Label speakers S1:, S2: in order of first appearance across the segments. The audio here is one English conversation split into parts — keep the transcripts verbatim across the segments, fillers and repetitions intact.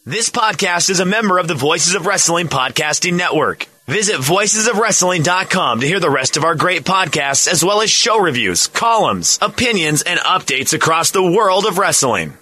S1: This podcast is a member of the Voices of Wrestling Podcasting Network. Visit voices of wrestling dot com to hear the rest of our great podcasts, as well as show reviews, columns, opinions, and updates across the world of wrestling.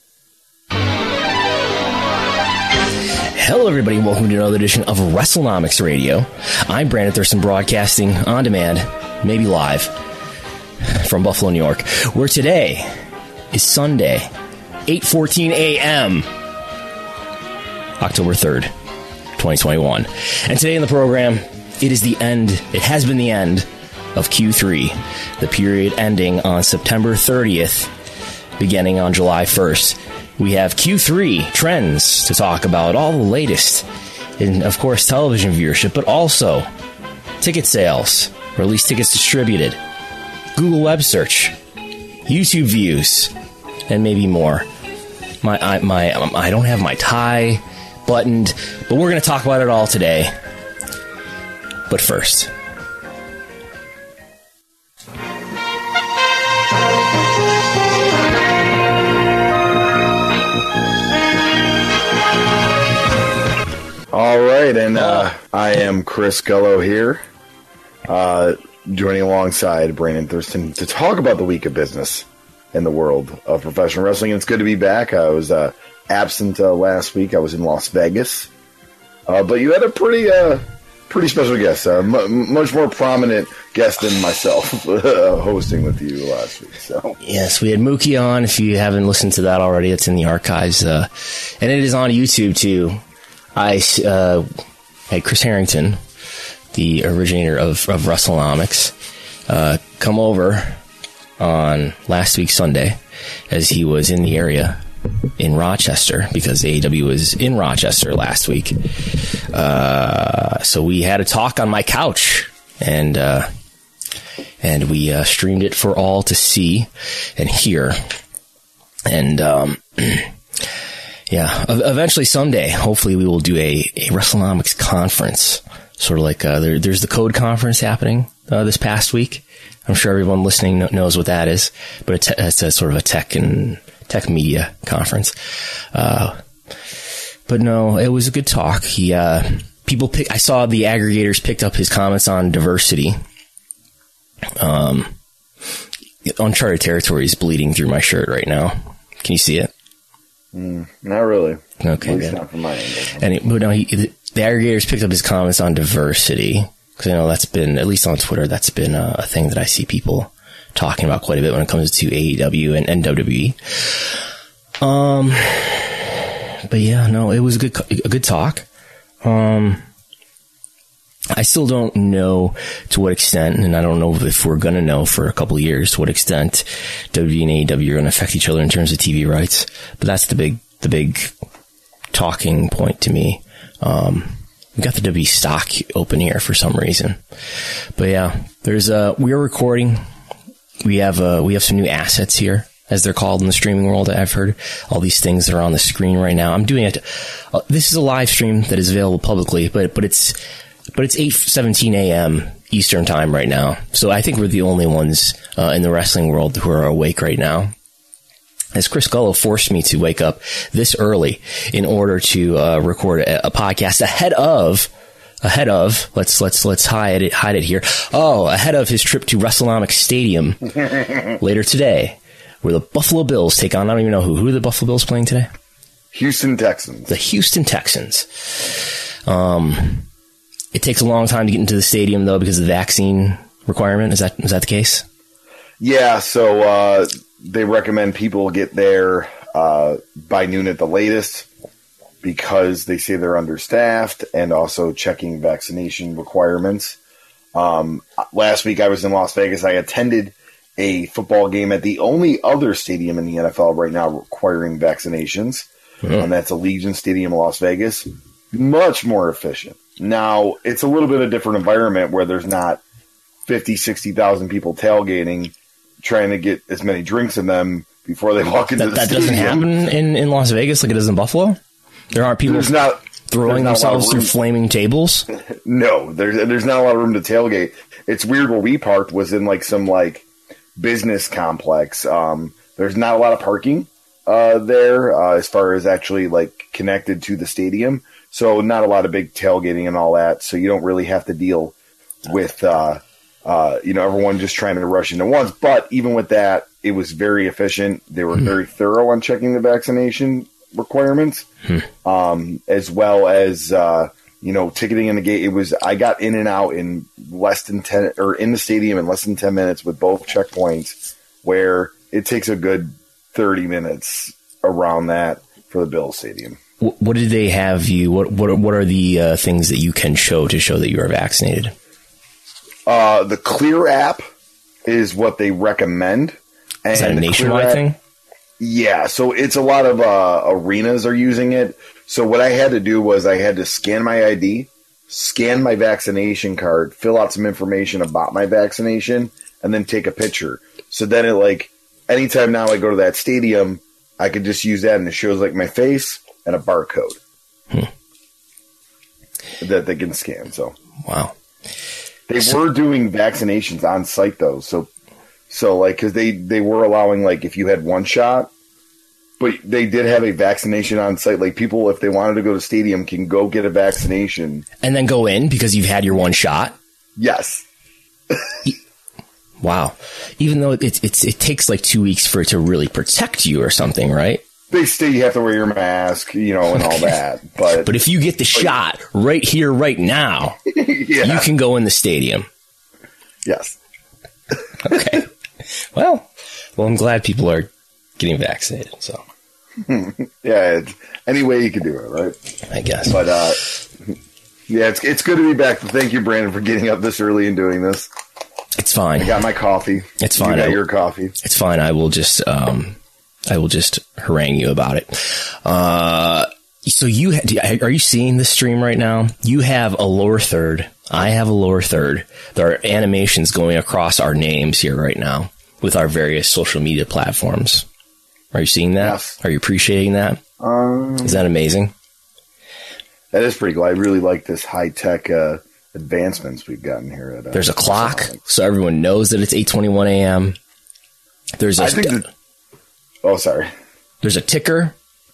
S2: Hello, everybody, and welcome to another edition of WrestleNomics Radio. I'm Brandon Thurston, broadcasting on demand, maybe live, from Buffalo, New York, where today is Sunday, eight fourteen a.m., October third, twenty twenty-one. And today in the program, it is the end, it has been the end of Q three, the period ending on September thirtieth, beginning on July first. We have Q three trends to talk about, all the latest in, of course, television viewership, but also ticket sales, or at least tickets distributed, Google web search, YouTube views, and maybe more. My, I, my, um, I don't have my tie buttoned, but we're going to talk about it all today. But first,
S3: all right, and uh, I am Chris Gullo here, uh, joining alongside Brandon Thurston to talk about the week of business in the world of professional wrestling. And it's good to be back. I was uh, absent uh, last week. I was in Las Vegas, uh, but you had a pretty, uh, pretty special guest, a m- much more prominent guest than myself, uh, hosting with you last week. So
S2: yes, we had Mookie on. If you haven't listened to that already, it's in the archives, uh, and it is on YouTube too. I uh, had Chris Harrington, the originator of, of WrestleNomics, uh, come over on last week Sunday, as he was in the area in Rochester, because A E W was in Rochester last week. Uh, so we had a talk on my couch, and uh, and we uh, streamed it for all to see and hear. And um yeah, eventually someday, hopefully we will do a, a WrestleNomics conference, sort of like uh, there, there's the Code Conference happening uh, this past week. I'm sure everyone listening knows what that is, but it's, it's a sort of a tech and tech media conference. Uh, but no, it was a good talk. He uh, people pick. I saw the aggregators picked up his comments on diversity. Um, Uncharted Territory is bleeding through my shirt right now. Can you see it?
S3: Mm, not really.
S2: Okay,
S3: at least
S2: good.
S3: not from my angle.
S2: And it, but no, he, the aggregators picked up his comments on diversity, because I know that's been, at least on Twitter, that's been a, a thing that I see people talking about quite a bit when it comes to A E W and, and W W E. Um, but yeah, no, it was a good a good talk. Um, I still don't know to what extent, and I don't know if we're going to know for a couple of years to what extent W W E and A E W are going to affect each other in terms of T V rights. But that's the big, the big talking point to me. Um, we got the W W E stock open here for some reason. But yeah, there's uh we are recording. We have uh we have some new assets here, as they're called in the streaming world. I've heard all these things that are on the screen right now. I'm doing it. Uh, this is a live stream that is available publicly, but but it's. But it's eight seventeen a.m. Eastern time right now. So I think we're the only ones uh, in the wrestling world who are awake right now. As Chris Gullo forced me to wake up this early in order to uh, record a, a podcast ahead of, ahead of, let's, let's, let's hide it, hide it here. Oh, ahead of his trip to WrestleNomics Stadium later today, where the Buffalo Bills take on, I don't even know who, who are the Buffalo Bills playing today?
S3: Houston Texans.
S2: The Houston Texans. Um, It takes a long time to get into the stadium, though, because of the vaccine requirement. Is that is that the case?
S3: Yeah, so uh, they recommend people get there uh, by noon at the latest, because they say they're understaffed, and also checking vaccination requirements. Um, last week I was in Las Vegas. I attended a football game at the only other stadium in the N F L right now requiring vaccinations, mm-hmm. and that's Allegiant Stadium in Las Vegas. Much more efficient. Now, it's a little bit of a different environment where there's not fifty, sixty thousand people tailgating, trying to get as many drinks in them before they walk into
S2: that,
S3: the
S2: that
S3: stadium.
S2: That doesn't happen in, in Las Vegas like it does in Buffalo? There aren't people
S3: there's not,
S2: throwing
S3: there's not
S2: themselves through flaming tables?
S3: No, there's there's not a lot of room to tailgate. It's weird. Where we parked was in like some like business complex. Um, there's not a lot of parking. uh, there uh, as far as actually like connected to the stadium. So not a lot of big tailgating and all that. So you don't really have to deal with, uh, uh, you know, everyone just trying to rush into once. But even with that, it was very efficient. They were mm-hmm. very thorough on checking the vaccination requirements, hmm. um, as well as, uh, you know, ticketing in the gate. It was, I got in and out in less than ten or in the stadium in less than ten minutes with both checkpoints, where it takes a good thirty minutes around that for the Bills Stadium.
S2: What did they have you? What what what are the uh, things that you can show to show that you are vaccinated?
S3: Uh, the Clear app is what they recommend. And
S2: is that a nationwide thing?
S3: Yeah, so it's a lot of uh, arenas are using it. So what I had to do was I had to scan my I D, scan my vaccination card, fill out some information about my vaccination, and then take a picture. So then it like anytime now I go to that stadium, I could just use that and it shows like my face and a barcode hmm. that they can scan. So
S2: wow,
S3: they
S2: so,
S3: were doing vaccinations on site though. So so like because they they were allowing like if you had one shot. But they did have a vaccination on site. Like people, if they wanted to go to stadium, can go get a vaccination
S2: and then go in because you've had your one shot.
S3: Yes.
S2: Wow. Even though it's it's it takes like two weeks for it to really protect you or something, right?
S3: They say you have to wear your mask, you know, and all that. But
S2: but if you get the but, shot right here, right now, yeah. you can go in the stadium.
S3: Yes.
S2: Okay. Well, well, I'm glad people are getting vaccinated. So.
S3: Yeah, it's, any way you can do it, right?
S2: I guess.
S3: But uh, yeah, it's it's good to be back. Thank you, Brandon, for getting up this early and doing this.
S2: It's fine.
S3: I got my coffee.
S2: It's fine.
S3: You got
S2: I,
S3: your coffee.
S2: It's fine. I will just um, I will just harangue you about it. Uh, so you ha- are you seeing the stream right now? You have a lower third. I have a lower third. There are animations going across our names here right now with our various social media platforms. Are you seeing that?
S3: Yes.
S2: Are you appreciating that?
S3: Um,
S2: Is that amazing?
S3: That is pretty cool. I really like this high-tech uh, advancements we've gotten here. At, uh,
S2: There's a clock, so everyone knows that it's eight twenty-one a.m. There's a...
S3: I think that, oh, sorry.
S2: There's a ticker.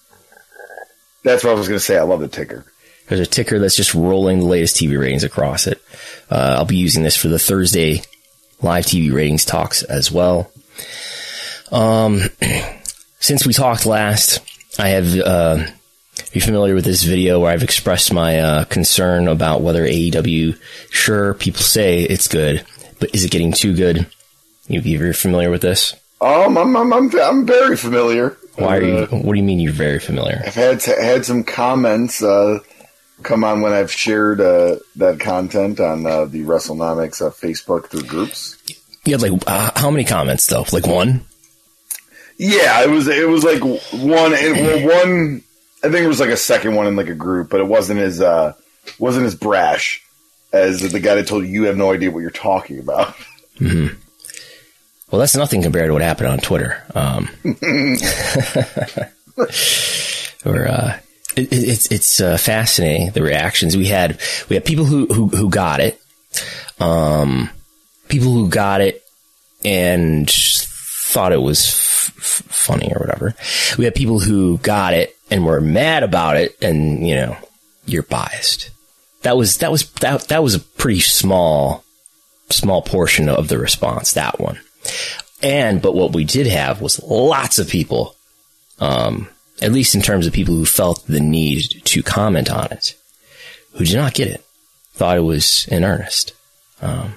S3: That's what I was going to say. I love the ticker.
S2: There's a ticker that's just rolling the latest T V ratings across it. Uh, I'll be using this for the Thursday live T V ratings talks as well. Um... Since we talked last, I have, uh, are you familiar with this video where I've expressed my uh, concern about whether A E W, sure, people say it's good, but is it getting too good? You, you're familiar with this?
S3: Um, I'm, I'm, I'm, I'm very familiar.
S2: Why are you,
S3: uh,
S2: what do you mean you're very familiar?
S3: I've had, to, had some comments uh, come on when I've shared uh, that content on uh, the WrestleNomics uh, Facebook through groups.
S2: You had like, uh, how many comments though? Like one?
S3: Yeah, it was it was like one and well, one. I think it was like a second one in like a group, but it wasn't as uh, wasn't as brash as the guy that told you you have no idea what you're talking about.
S2: Mm-hmm. Well, that's nothing compared to what happened on Twitter. Um, or uh, it, it's it's uh, fascinating the reactions we had. We had people who who, who got it, um, people who got it and thought it was f- f- funny or whatever. We had people who got it and were mad about it, and you know, you're biased. That was that was that that was a pretty small small portion of the response. That one, and but what we did have was lots of people, um, at least in terms of people who felt the need to comment on it, who did not get it, thought it was in earnest. Um,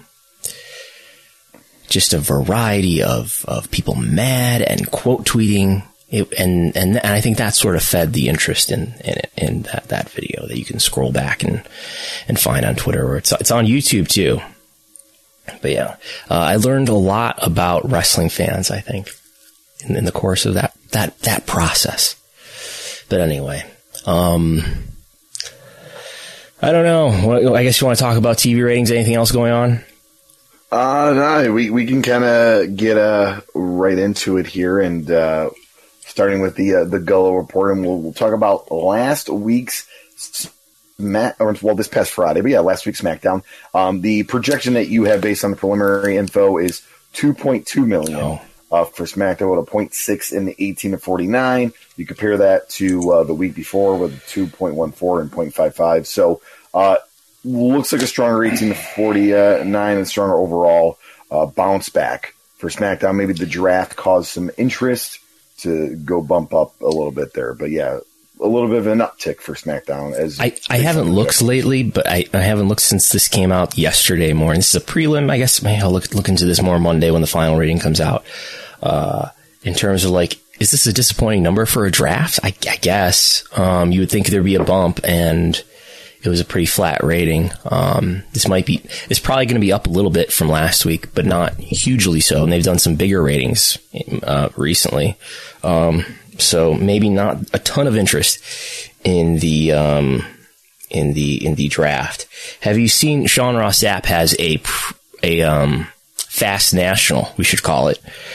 S2: Just a variety of, of people mad and quote tweeting. It, and, and, and I think that sort of fed the interest in, in, in that, that video that you can scroll back and, and find on Twitter, or it's, it's on YouTube too. But yeah, uh, I learned a lot about wrestling fans, I think, in, in the course of that, that, that process. But anyway, um, I don't know. I guess you want to talk about T V ratings. Anything else going on?
S3: Uh, no, we, we can kind of get, uh, right into it here, and, uh, starting with the, uh, the Gullo report, and we'll, we'll talk about last week's Smack, or, well, this past Friday, but yeah, last week's SmackDown. Um, the projection that you have based on the preliminary info is two point two million. Oh. uh, for SmackDown with a point six in the eighteen to forty-nine. You compare that to uh, the week before with two point one four and point five five. So uh, looks like a stronger eighteen to forty-nine and stronger overall uh, bounce back for SmackDown. Maybe the draft caused some interest to go bump up a little bit there. But yeah, a little bit of an uptick for SmackDown. As
S2: I, I haven't looked lately, but I, I haven't looked since this came out yesterday morning. This is a prelim. I guess maybe I'll look, look into this more Monday when the final rating comes out. Uh, in terms of like, is this a disappointing number for a draft? I, I guess. Um, you would think there'd be a bump, and it was a pretty flat rating. Um, this might be, it's probably going to be up a little bit from last week, but not hugely so. And they've done some bigger ratings, uh, recently. Um, So maybe not a ton of interest in the um, in the in the draft. Have you seen Sean Ross Sapp has a a um, Fast National, we should call it,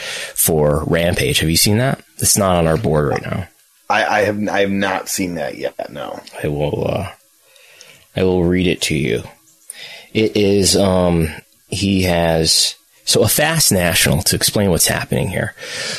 S2: for Rampage? Have you seen that? It's not on our board right now.
S3: I, I have I have not seen that yet. No,
S2: I will uh, I will read it to you. It is um, he has so a Fast National, to explain what's happening here.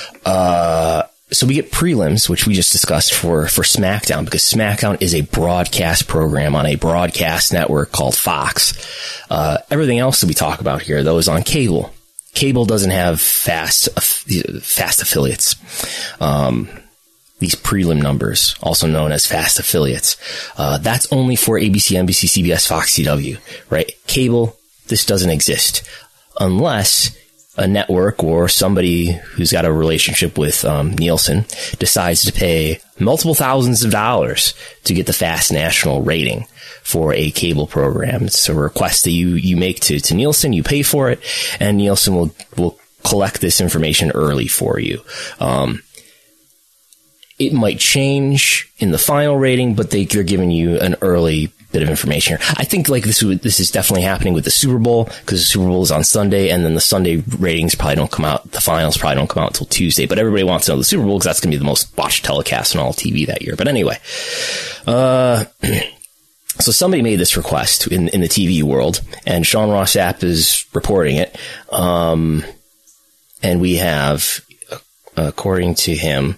S2: Uh. So we get prelims, which we just discussed for, for SmackDown, because SmackDown is a broadcast program on a broadcast network called Fox. Uh, everything else that we talk about here, though, is on cable. Cable doesn't have fast, fast affiliates. Um, these prelim numbers, also known as fast affiliates. Uh, that's only for A B C, N B C, C B S, Fox, C W, right? Cable, this doesn't exist unless a network or somebody who's got a relationship with um, Nielsen decides to pay multiple thousands of dollars to get the Fast National rating for a cable program. It's a request that you, you make to, to Nielsen, you pay for it, and Nielsen will, will collect this information early for you. Um, it might change in the final rating, but they, they're giving you an early bit of information here. I think like this this is definitely happening with the Super Bowl, because the Super Bowl is on Sunday, and then the Sunday ratings probably don't come out. The finals probably don't come out until Tuesday, but everybody wants to know the Super Bowl because that's going to be the most watched telecast on all T V that year. But anyway, uh, so somebody made this request in, in the T V world, and Sean Ross Sapp is reporting it. Um, and we have, according to him,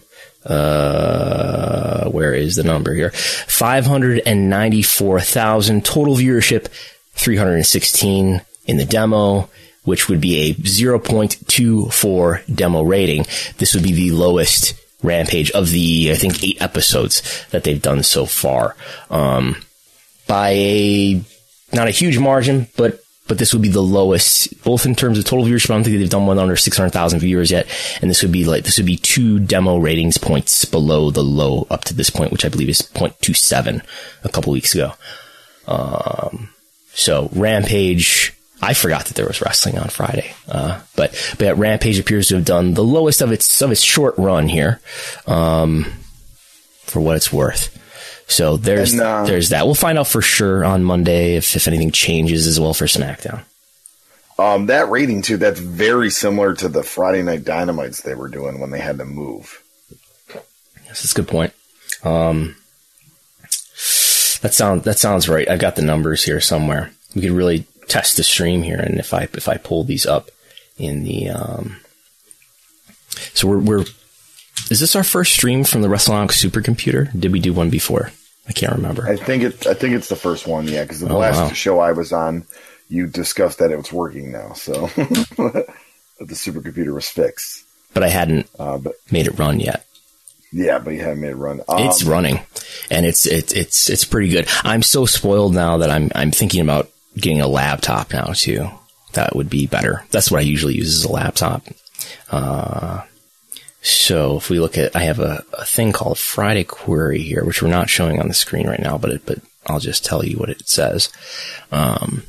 S2: Uh, where is the number here? five hundred ninety-four thousand total viewership, three hundred sixteen in the demo, which would be a zero point two four demo rating. This would be the lowest Rampage of the, I think, eight episodes that they've done so far. Um, by a, not a huge margin, but But this would be the lowest, both in terms of total viewership. I don't think they've done one under six hundred thousand viewers yet. And this would be like, this would be two demo ratings points below the low up to this point, which I believe is zero point two seven a couple weeks ago. Um, so Rampage, I forgot that there was wrestling on Friday. Uh, but, but Rampage appears to have done the lowest of its, of its short run here, um, for what it's worth. So there's and, uh, there's that. We'll find out for sure on Monday if, if anything changes as well for SmackDown.
S3: Um, that rating, too, that's very similar to the Friday Night Dynamites they were doing when they had to move.
S2: Yes, that's a good point. Um, that, sound, that sounds right. I've got the numbers here somewhere. We could really test the stream here, and if I if I pull these up in the... Um, so we're... we're Is this our first stream from the WrestleNomics supercomputer? Did we do one before? I can't remember.
S3: I think it's I think it's the first one, yeah, because the oh, last wow. show I was on, you discussed that it was working now, so that the supercomputer was fixed.
S2: But I hadn't
S3: uh, but,
S2: made it run yet.
S3: Yeah, but you haven't made it run. Um,
S2: it's running, and it's it's it's it's pretty good. I'm so spoiled now that I'm I'm thinking about getting a laptop now too. That would be better. That's what I usually use as a laptop. Uh So if we look at, I have a, a thing called Friday Query here, which we're not showing on the screen right now, but it, but I'll just tell you what it says. Um,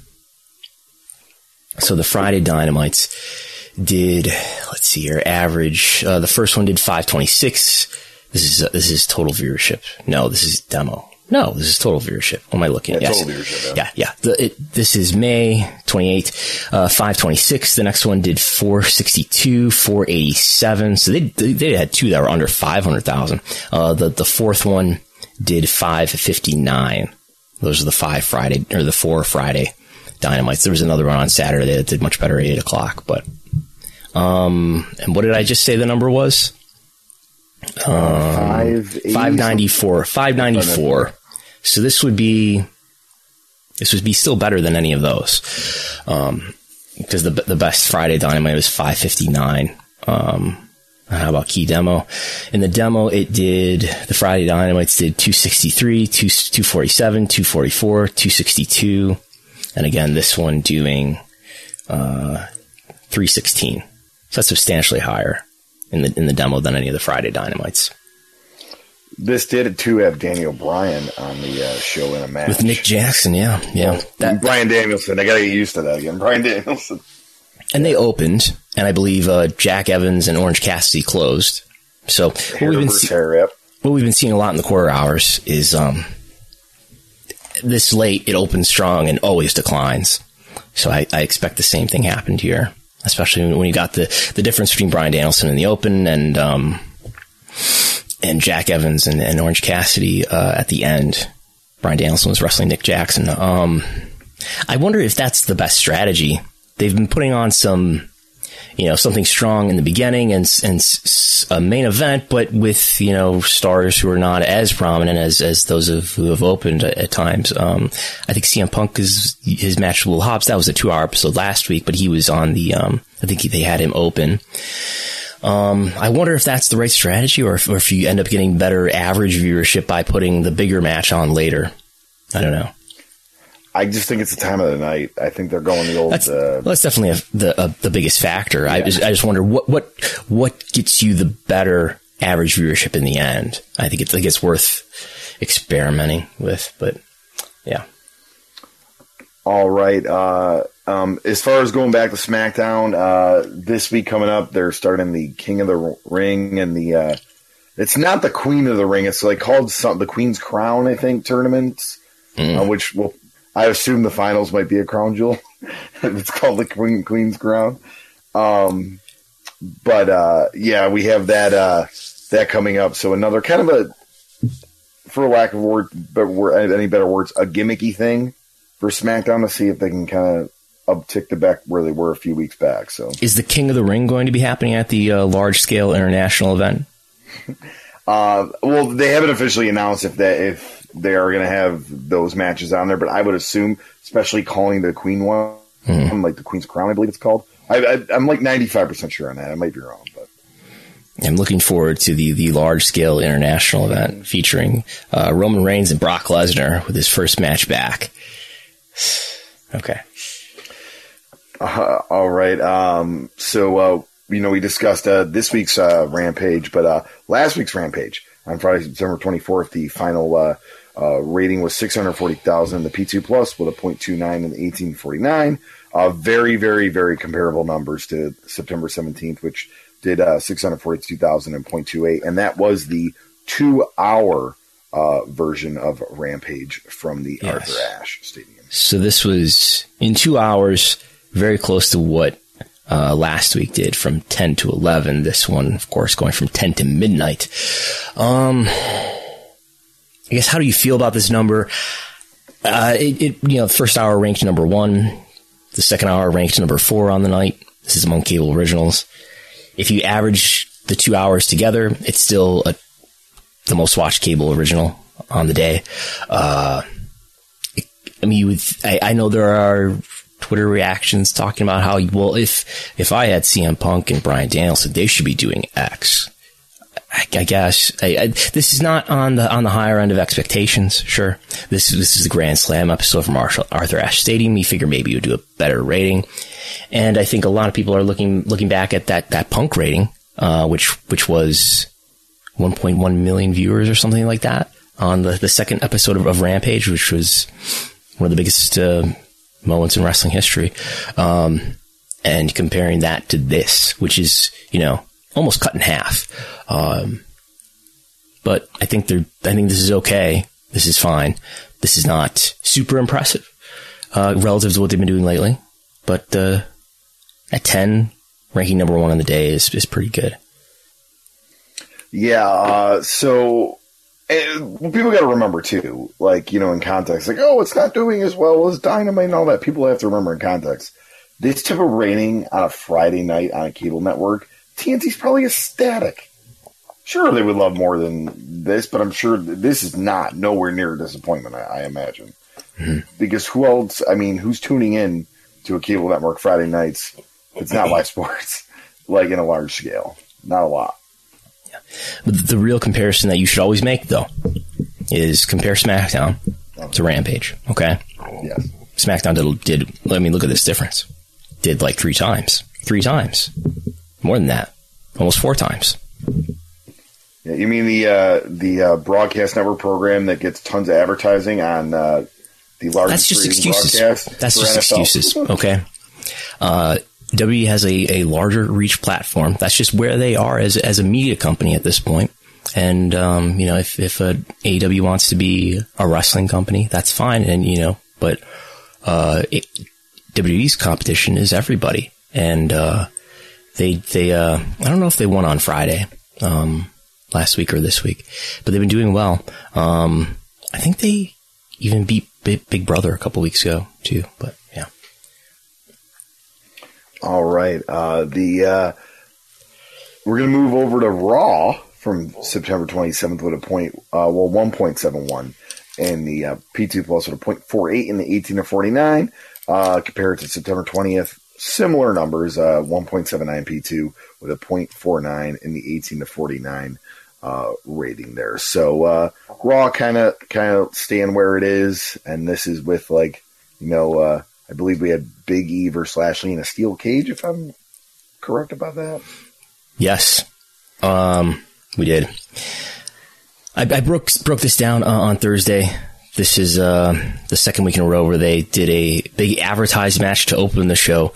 S2: so the Friday Dynamites did, let's see here, average, uh, the first one did five twenty-six. This is, uh, this is total viewership. No, this is demo. No, this is total viewership. What am I looking at?
S3: Yeah,
S2: yes.
S3: Total viewership, yeah.
S2: Yeah, yeah. The, it, this is May twenty-eighth, uh, five twenty-six. The next one did four sixty-two, four eighty-seven. So they, they, they had two that were under five hundred thousand. Uh, the, the fourth one did five fifty-nine. Those are the five Friday, or the four Friday Dynamites. There was another one on Saturday that did much better at eight o'clock, but, Um, and what did I just say the number was? Um, five ninety-four. five ninety-four. So this would be, this would be still better than any of those. Um, because the the best Friday Dynamite was five fifty-nine. Um, how about key demo? In the demo, it did, the Friday Dynamites did two sixty-three, two forty-seven, two forty-four, two sixty-two. And again, this one doing, uh, three sixteen. So that's substantially higher in the, in the demo than any of the Friday Dynamites.
S3: This did too have Daniel Bryan on the uh, show in a match.
S2: With Nick Jackson, yeah. Yeah.
S3: Well,
S2: that,
S3: Bryan Danielson. I gotta get used to that again. Bryan Danielson.
S2: And they opened, and I believe uh, Jack Evans and Orange Cassidy closed. So what we've, been see- what we've been seeing a lot in the quarter hours is um, this late, it opens strong and always declines. So I, I expect the same thing happened here, especially when you got the, the difference between Bryan Danielson in the open and um, and Jack Evans and, and Orange Cassidy uh, at the end. Bryan Danielson was wrestling Nick Jackson. Um, I wonder if that's the best strategy. They've been putting on some, you know, something strong in the beginning and, and a main event, but with, you know, stars who are not as prominent as, as those of, who have opened at, at times. Um, I think C M Punk is his match with Will Hobbs. That was a two hour episode last week, but he was on the, um, I think they had him open. Um, I wonder if that's the right strategy or if, or if you end up getting better average viewership by putting the bigger match on later. I don't know.
S3: I just think it's the time of the night. I think they're going the old.
S2: That's,
S3: uh,
S2: well, that's definitely a, the uh, the biggest factor. Yeah. I just I just wonder what what what gets you the better average viewership in the end. I think it's I think it's worth experimenting with, but yeah.
S3: All right. Uh, um, as far as going back to SmackDown, uh, this week coming up, they're starting the King of the Ring and the. Uh, it's not the Queen of the Ring. It's like called some, the Queen's Crown, I think, tournaments, mm. uh, which will. I assume the finals might be a crown jewel. It's called the Queen, Queen's Crown. Um, but, uh, yeah, we have that, uh, that coming up. So another kind of a, for lack of word, but any better words, a gimmicky thing for SmackDown to see if they can kind of uptick the back where they were a few weeks back. So
S2: is the King of the Ring going to be happening at the uh, large scale international event?
S3: uh, well, they haven't officially announced if that, if, they are going to have those matches on there, but I would assume, especially calling the Queen one, mm. like the Queen's Crown, I believe it's called. I, I, I'm like ninety-five percent sure on that. I might be wrong, but
S2: I'm looking forward to the, the large scale international event featuring uh, Roman Reigns and Brock Lesnar with his first match back. Okay.
S3: Uh, all right. Um, so, uh, you know, we discussed uh, this week's uh, Rampage, but uh, last week's Rampage on Friday, September twenty-fourth, the final uh, uh, rating was six hundred forty thousand. The P two Plus with a point two nine and eighteen forty-nine. Uh, very, very, very comparable numbers to September seventeenth, which did uh, six hundred forty-two thousand and point two eight. And that was the two-hour uh, version of Rampage from the yes. Arthur Ashe Stadium.
S2: So this was, in two hours, very close to what Uh, last week did from ten to eleven. This one, of course, going from ten to midnight. Um, I guess, how do you feel about this number? Uh, it, it, you know, the first hour ranked number one. The second hour ranked number four on the night. This is among cable originals. If you average the two hours together, it's still a, the most watched cable original on the day. Uh, it, I mean, you would, I, I know there are Twitter reactions talking about how, well, if if I had C M Punk and Bryan Danielson, they should be doing X. I, I guess I, I, this is not on the on the higher end of expectations. Sure, this this is the Grand Slam episode from Arthur Ashe Stadium. You figure maybe you would do a better rating, and I think a lot of people are looking looking back at that that Punk rating, uh, which which was one point one million viewers or something like that on the the second episode of, of Rampage, which was one of the biggest Uh, moments in wrestling history, um, and comparing that to this, which is, you know, almost cut in half. Um, but I think they're, I think this is okay. This is fine. This is not super impressive, uh, relative to what they've been doing lately. But, uh, at ten, ranking number one on the day is, is pretty good.
S3: Yeah. Uh, so, and people got to remember, too, like, you know, in context, like, oh, it's not doing as well as Dynamite and all that. People have to remember in context. this type of rating on a Friday night on a cable network, T N T's probably ecstatic. Sure, they would love more than this, but I'm sure this is not nowhere near a disappointment, I, I imagine. Mm-hmm. Because who else, I mean, who's tuning in to a cable network Friday nights? It's not live sports, like in a large scale. Not a lot.
S2: Yeah. But the real comparison that you should always make, though, is compare SmackDown to Rampage, okay?
S3: Yes.
S2: SmackDown did, did, I mean, look at this difference. Did like three times. Three times. More than that. Almost four times.
S3: Yeah, you mean the uh, the uh, broadcast network program that gets tons of advertising on uh, the largest
S2: That's just excuses.
S3: broadcast?
S2: That's just
S3: N F L?
S2: excuses, okay? Uh, W W E has a, a larger reach platform. That's just where they are as as a media company at this point. And, um, you know, if, if a A E W wants to be a wrestling company, that's fine. And, you know, but, uh, it, W W E's competition is everybody. And, uh, they, they, uh, I don't know if they won on Friday, um, last week or this week, but they've been doing well. Um, I think they even beat Big, Big Brother a couple weeks ago too, but yeah.
S3: All right. Uh, the, uh, we're going to move over to Raw from September twenty-seventh with a point, uh, well, one point seven one, and the uh, P two Plus with a point four eight in the eighteen to forty-nine, uh, compared to September twentieth. Similar numbers, uh, one point seven nine P two with a point four nine in the eighteen to forty-nine uh, rating there. So uh, Raw kind of kind of staying where it is, and this is with, like, you know, uh, I believe we had Big E versus Lashley in a steel cage, if I'm correct about that.
S2: Yes. Um... We did. I, I broke broke this down uh, on Thursday. This is uh, the second week in a row where they did a big advertised match to open the show.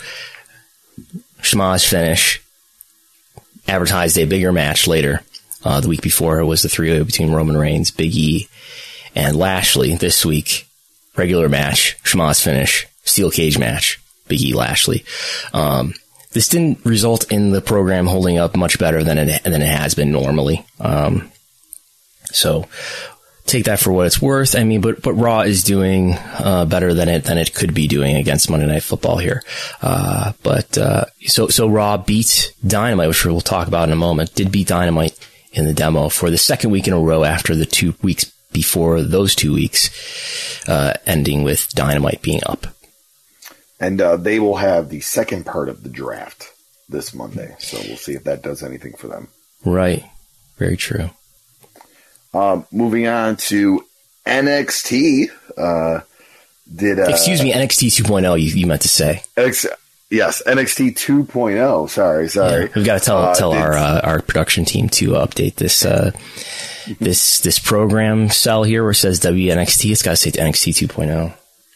S2: Schmozz finish. Advertised a bigger match later. Uh, the week before it was the three-way between Roman Reigns, Big E, and Lashley. This week, regular match, Schmozz finish, steel cage match, Big E, Lashley. Um, This didn't result in the program holding up much better than it than it has been normally. Um, so take that for what it's worth. I mean, but but Raw is doing uh, better than it than it could be doing against Monday Night Football here. Uh, but uh, so so Raw beat Dynamite, which we'll talk about in a moment. Did beat Dynamite in the demo for the second week in a row after the two weeks before those two weeks, uh, ending with Dynamite being up.
S3: And uh, they will have the second part of the draft this Monday. So we'll see if that does anything for them.
S2: Right. Very true.
S3: Um, moving on to N X T. Uh, did uh,
S2: Excuse me, N X T two point oh, you, you meant to say.
S3: X, yes, N X T two point oh. Sorry, sorry.
S2: Yeah, we've got to tell
S3: uh,
S2: tell our uh, our production team to update this uh, this this program cell here where it says W N X T. It's got to say N X T two point oh.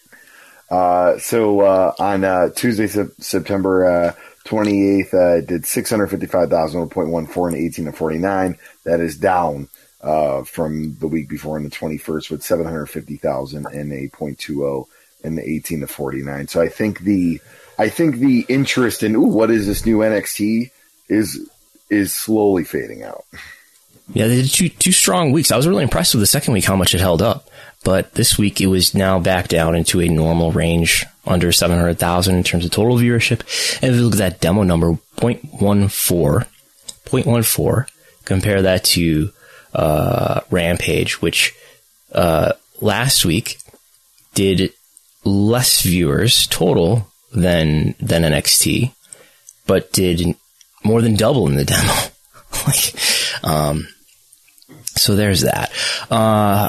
S3: Uh, so, uh, on, uh, Tuesday, se- September, uh, twenty-eighth, uh, did six hundred fifty-five thousand, one point one four in eighteen to forty-nine. That is down, uh, from the week before on the twenty-first with seven hundred fifty thousand and a point two oh in the eighteen to forty-nine. So I think the, I think the interest in, ooh, what is this new N X T is, is slowly fading out.
S2: Yeah, they did two, two strong weeks. I was really impressed with the second week, how much it held up. But this week, it was now back down into a normal range, under seven hundred thousand in terms of total viewership. And if you look at that demo number, zero point one four, zero point one four, compare that to uh, Rampage, which uh, last week did less viewers total than than N X T, but did more than double in the demo. like, um, so there's that. Uh,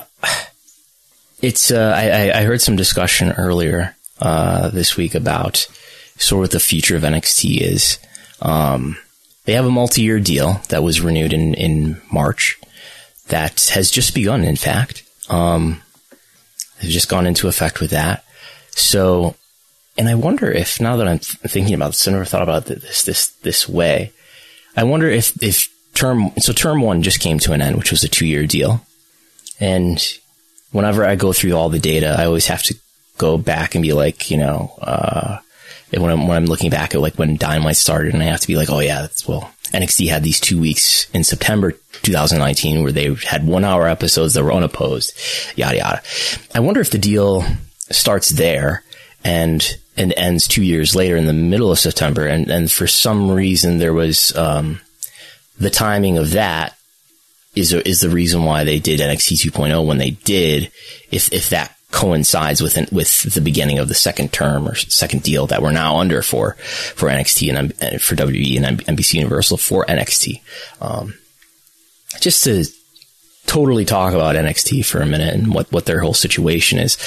S2: It's, uh, I, I heard some discussion earlier, uh, this week about sort of what the future of N X T is. Um, they have a multi-year deal that was renewed in, in March that has just begun, in fact. Um, they've just gone into effect with that. So, and I wonder if, now that I'm thinking about this, I never thought about this, this, this way. I wonder if, if term, so term one just came to an end, which was a two-year deal. And whenever I go through all the data, I always have to go back and be like, you know, uh, when I'm, when I'm looking back at like when Dynamite started, and I have to be like, oh yeah, that's, well, N X T had these two weeks in September twenty nineteen where they had one hour episodes that were unopposed, yada, yada. I wonder if the deal starts there and and ends two years later in the middle of September. And, and for some reason there was, um, the timing of that is, is the reason why they did N X T two point oh when they did, if, if that coincides with, an, with the beginning of the second term or second deal that we're now under for, for N X T and for W W E and N B C Universal for N X T. Um, just to totally talk about N X T for a minute and what, what their whole situation is.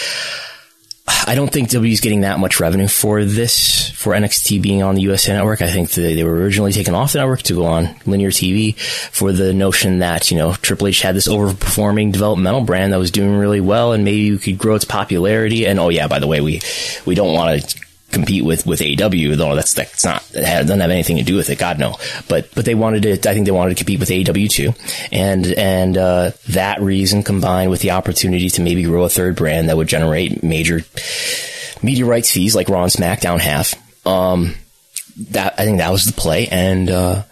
S2: I don't think W W E is getting that much revenue for this, for N X T being on the U S A Network. I think they, they were originally taken off the network to go on linear T V for the notion that, you know, Triple H had this overperforming developmental brand that was doing really well and maybe you could grow its popularity. And, oh yeah, by the way, we, we don't want to compete with, with A E W, though that's, that's not, it doesn't have anything to do with it. God, no. But, but they wanted to, I think they wanted to compete with A E W too. And, and, uh, that reason combined with the opportunity to maybe grow a third brand that would generate major media rights fees like Raw and SmackDown have. Um, that, I think that was the play. And, uh,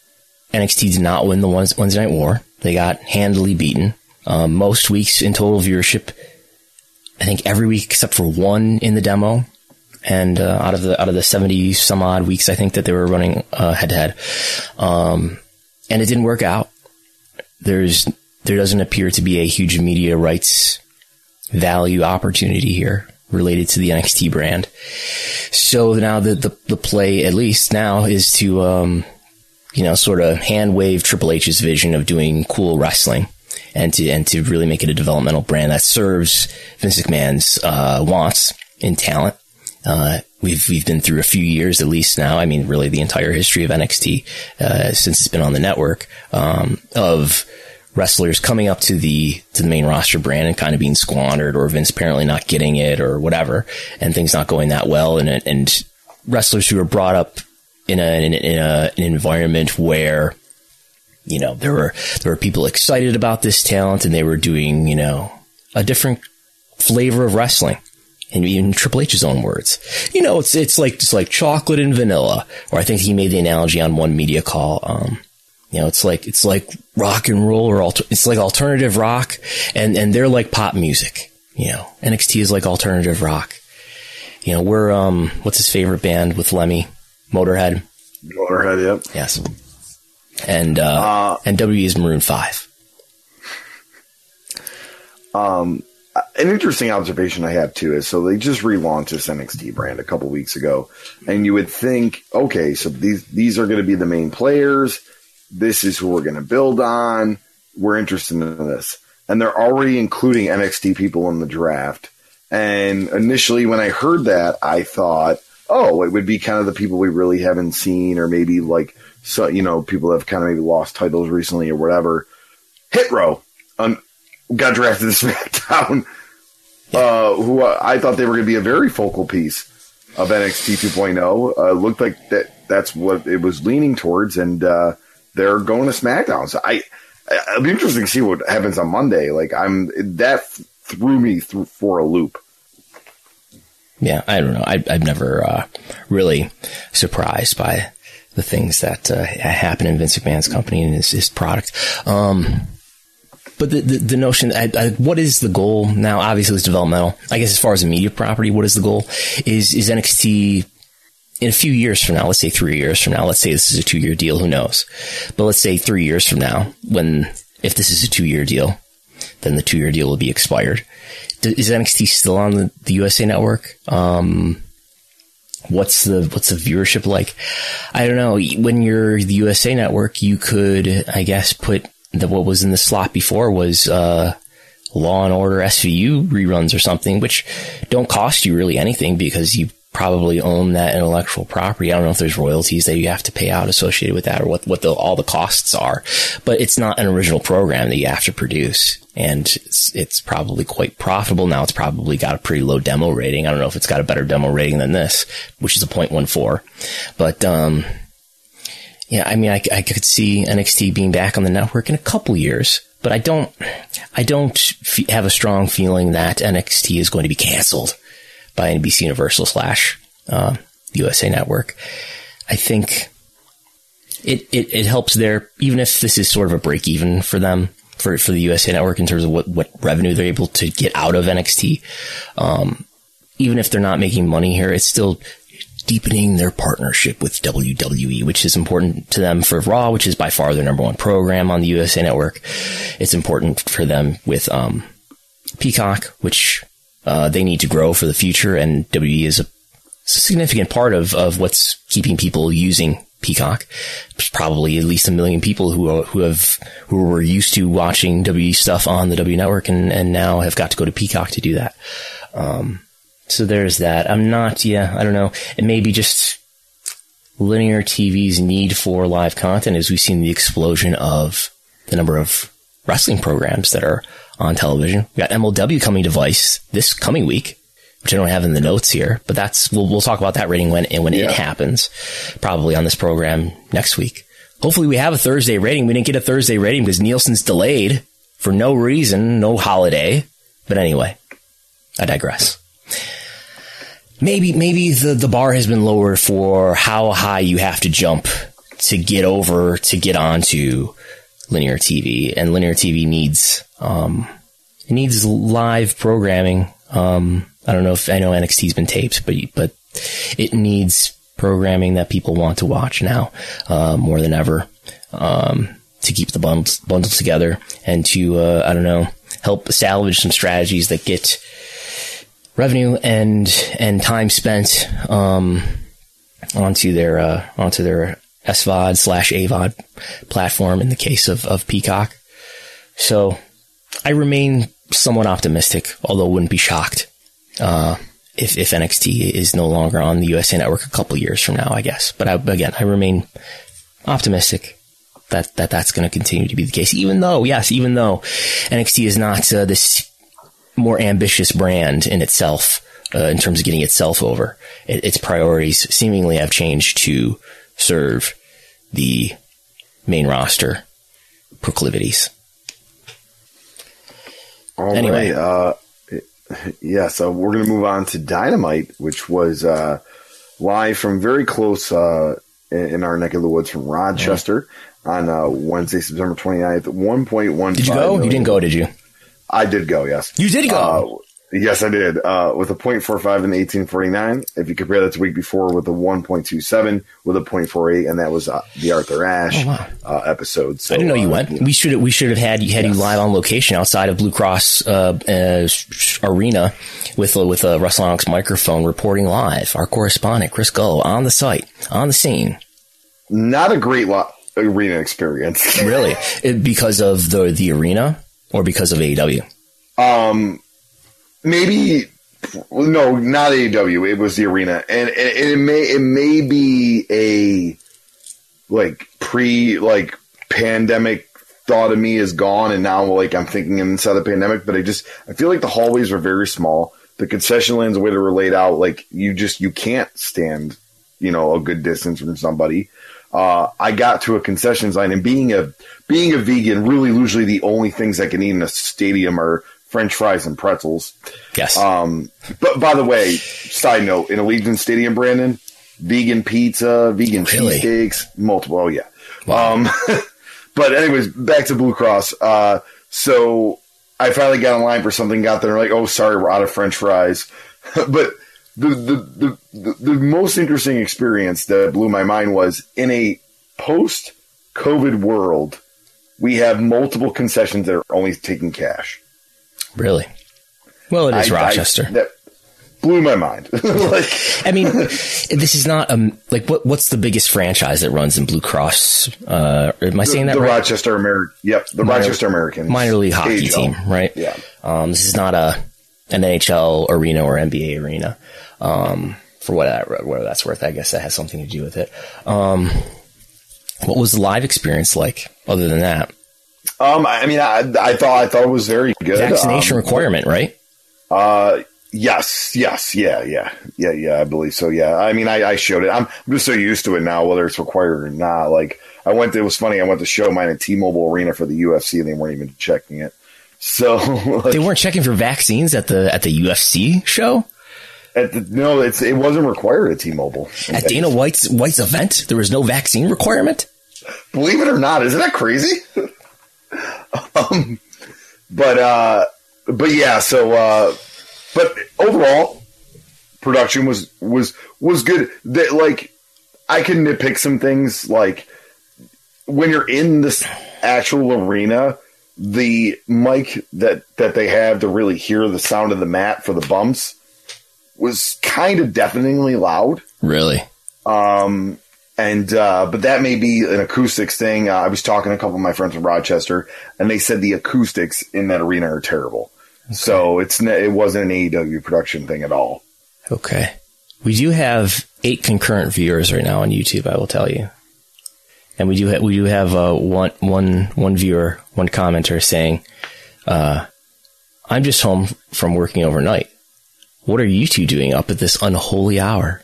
S2: N X T did not win the Wednesday Night War. They got handily beaten. Um, most weeks in total viewership, I think every week except for one in the demo. And, uh, out of the, out of the seventy some odd weeks, I think that they were running, uh, head to head. Um, and it didn't work out. There's, there doesn't appear to be a huge media rights value opportunity here related to the N X T brand. So now the, the, the play, at least now, is to, um, you know, sort of hand wave Triple H's vision of doing cool wrestling and to, and to really make it a developmental brand that serves Vince McMahon's, uh, wants in talent. Uh, we've, we've been through a few years at least now. I mean, really the entire history of N X T, uh, since it's been on the network, um, of wrestlers coming up to the, to the main roster brand and kind of being squandered or Vince apparently not getting it or whatever and things not going that well. And, and wrestlers who are brought up in a, in, a, in a, an environment where, you know, there were, there were people excited about this talent and they were doing, you know, a different flavor of wrestling. And even Triple H's own words, you know, it's, it's like, it's like chocolate and vanilla, or I think he made the analogy on one media call. Um, you know, it's like, it's like rock and roll or alter, it's like alternative rock and, and they're like pop music, you know, N X T is like alternative rock. You know, we're, um, what's his favorite band with Lemmy? Motorhead.
S3: Motorhead, yep.
S2: Yes. And, uh, uh and W W E is Maroon five.
S3: Um, An interesting observation I have too is so they just relaunched this N X T brand a couple weeks ago, and you would think, okay, so these these are going to be the main players. This is who we're going to build on. We're interested in this, and they're already including N X T people in the draft. And initially, when I heard that, I thought, oh, it would be kind of the people we really haven't seen, or maybe like so you know people that have kind of maybe lost titles recently or whatever. Hit Row. Un- got drafted to SmackDown, uh, who uh, I thought they were going to be a very focal piece of N X T two point oh. Uh, looked like that that's what it was leaning towards, and uh, they're going to SmackDown. So I, it'll be interesting to see what happens on Monday. Like I'm that threw me through for a loop.
S2: Yeah, I don't know. I, I've never uh, really surprised by the things that uh, happen in Vince McMahon's company and his, his product. Um, But the, the, the notion, I, I, what is the goal now? Obviously, it's developmental. I guess as far as a media property, what is the goal? Is is N X T in a few years from now? Let's say three years from now. Let's say this is a two year deal. Who knows? But let's say three years from now, when if this is a two year deal, then the two year deal will be expired. Is N X T still on the, the U S A Network? Um, what's the what's the viewership like? I don't know. When you're the U S A Network, you could, I guess, put. That what was in the slot before was uh, Law and Order S V U reruns or something, which don't cost you really anything because you probably own that intellectual property. I don't know if there's royalties that you have to pay out associated with that or what, what the, all the costs are, but it's not an original program that you have to produce. And it's, it's probably quite profitable. Now it's probably got a pretty low demo rating. I don't know if it's got a better demo rating than this, which is a point one four, but, um, yeah, I mean, I, I could see N X T being back on the network in a couple years, but I don't, I don't f- have a strong feeling that N X T is going to be canceled by N B C Universal slash, uh, U S A Network. I think it, it, it helps there, even if this is sort of a break even for them, for, for the U S A Network in terms of what, what revenue they're able to get out of N X T. Um, even if they're not making money here, it's still deepening their partnership with W W E, which is important to them for Raw, which is by far their number one program on the U S A Network. It's important for them with um, Peacock, which uh, they need to grow for the future, and W W E is a significant part of, of what's keeping people using Peacock. There's probably at least a million people who who have who were used to watching W W E stuff on the W Network and, and now have got to go to Peacock to do that. Um, so there's that. I'm not, yeah, I don't know. It may be just linear T V's need for live content as we've seen the explosion of the number of wrestling programs that are on television. We got M L W coming to Vice this coming week, which I don't have in the notes here, but that's, we'll, we'll talk about that rating when, when yeah. it happens, probably on this program next week. Hopefully we have a Thursday rating. We didn't get a Thursday rating because Nielsen's delayed for no reason, no holiday. But anyway, I digress. Maybe, maybe the, the bar has been lowered for how high you have to jump to get over, to get onto linear T V, and linear T V needs, um, it needs live programming. Um, I don't know if I know N X T's been taped, but, but it needs programming that people want to watch now, uh, more than ever, um, to keep the bundles, bundles together and to, uh, I don't know, help salvage some strategies that get revenue and, and time spent, um, onto their, uh, onto their S V O D slash A V O D platform in the case of, of Peacock. So I remain somewhat optimistic, although wouldn't be shocked, uh, if, if N X T is no longer on the U S A Network a couple years from now, I guess. But I, again, I remain optimistic that, that that's going to continue to be the case, even though, yes, even though N X T is not uh, this more ambitious brand in itself, uh, in terms of getting itself over. It, its priorities seemingly have changed to serve the main roster proclivities.
S3: All
S2: anyway,
S3: right, uh, yeah, so we're going to move on to Dynamite, which was uh, live from very close uh, in our neck of the woods from Rochester yeah. on uh, Wednesday, September twenty-ninth, one point one five
S2: Did you go?
S3: million.
S2: You didn't go, did you?
S3: I did go, yes.
S2: You did go?
S3: Uh, yes, I did. Uh, with a point four five in eighteen forty-nine. If you compare that to the week before with a one point two seven with a point four eight, and that was uh, the Arthur Ashe
S2: oh, wow.
S3: uh, episode. So,
S2: I didn't know you
S3: uh,
S2: went. We should we should have had you had yes. you live on location outside of Blue Cross uh, uh, Arena with uh, with a WrestleNomics microphone reporting live. Our correspondent Chris Gull on the site, on the scene.
S3: Not a great lo- arena experience,
S2: really, it, because of the the arena or because of A E W.
S3: Um, maybe. No, not A E W. It was the arena, and, and it may it may be a like pre like pandemic thought of me is gone, and now like I'm thinking inside the pandemic. But I just I feel like the hallways were very small. The concession lanes, the way they were laid out, like you just you can't stand, you know, a good distance from somebody. Uh, I got to a concessions line, and being a being a vegan, really usually the only things I can eat in a stadium are French fries and pretzels.
S2: Yes.
S3: Um, but by the way, side note, in Allegiant Stadium, Brandon, vegan pizza, vegan
S2: really?
S3: cheesesteaks, multiple. Oh, yeah.
S2: Wow.
S3: Um, but anyways, back to Blue Cross. Uh, so I finally got in line for something, got there, like, oh, sorry, we're out of French fries. But the, the, the, the, the most interesting experience that blew my mind was in a post-COVID world, we have multiple concessions that are only taking cash.
S2: Really? Well, it is I, Rochester.
S3: I, that blew my mind. Like,
S2: I mean, this is not um like what what's the biggest franchise that runs in Blue Cross? Uh, am I saying
S3: the,
S2: that
S3: the
S2: right?
S3: Rochester American. Yep, the
S2: minor,
S3: Rochester Americans
S2: minor league hockey
S3: A H L
S2: team, right?
S3: Yeah.
S2: Um, this is not a an N H L arena or N B A arena. Um, for what that, whatever that's worth, I guess that has something to do with it. Um, what was the live experience like? Other than that.
S3: Um, I mean, I, I thought I thought it was very good.
S2: Vaccination
S3: um,
S2: requirement, right?
S3: Uh, yes, yes, yeah, yeah, yeah, yeah. I believe so. Yeah, I mean, I, I showed it. I'm, I'm just so used to it now, whether it's required or not. Like, I went. To, it was funny. I went to show mine at T-Mobile Arena for the U F C, and they weren't even checking it. So like,
S2: they weren't checking for vaccines at the at the U F C show.
S3: At the, no, it's it wasn't required at T-Mobile.
S2: At Dana White's White's event, there was no vaccine requirement.
S3: Believe it or not, isn't that crazy? um, but, uh, but yeah, so, uh, but overall, production was was was good. That, like, I can nitpick some things, like when you're in this actual arena, the mic that that they have to really hear the sound of the mat for the bumps was kind of deafeningly loud.
S2: Really?
S3: Um, and uh, but that may be an acoustics thing. Uh, I was talking to a couple of my friends from Rochester, and they said the acoustics in that arena are terrible. Okay. So it's it wasn't an A E W production thing at all.
S2: Okay. We do have eight concurrent viewers right now on YouTube, I will tell you. And we do ha- we do have uh, one one one viewer, one commenter saying, uh, "I'm just home from working overnight. What are you two doing up at this unholy hour?"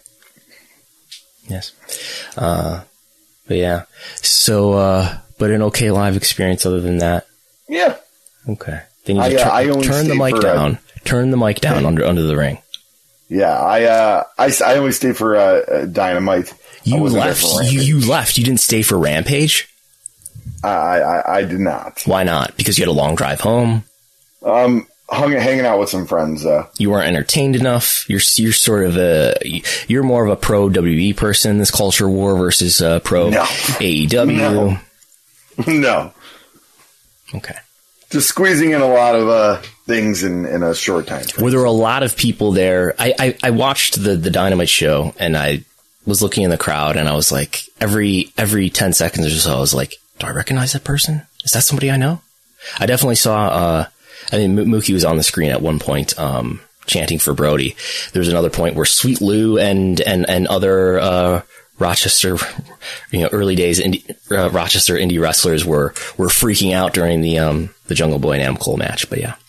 S2: Yes. Uh, but yeah. So, uh, but an okay live experience other than that.
S3: Yeah.
S2: Okay. Then you
S3: I,
S2: just
S3: uh,
S2: tur-
S3: I only
S2: turn the mic
S3: for,
S2: down.
S3: Uh,
S2: turn the mic down under under the ring.
S3: Yeah, I uh, I, I only stayed for uh, Dynamite.
S2: You left. You, you left. You didn't stay for Rampage?
S3: I, I I did not.
S2: Why not? Because you had a long drive home.
S3: Um, hung hanging out with some friends. Uh,
S2: you weren't entertained enough. You're you're sort of a you're more of a pro W W E person. This culture war versus uh, pro
S3: no.
S2: A E W.
S3: No. no.
S2: Okay.
S3: Just squeezing in a lot of uh, things in, in a short time frame.
S2: Were there a lot of people there? I, I, I watched the, the Dynamite show, and I was looking in the crowd, and I was like, every every ten seconds or so, I was like, do I recognize that person? Is that somebody I know? I definitely saw, uh, I mean, M- Mookie was on the screen at one point, um, chanting for Brody. There was another point where Sweet Lou and, and, and other, uh, Rochester, you know, early days indie, uh, Rochester indie wrestlers were, were freaking out during the, um, the Jungle Boy and Adam Cole match, but yeah.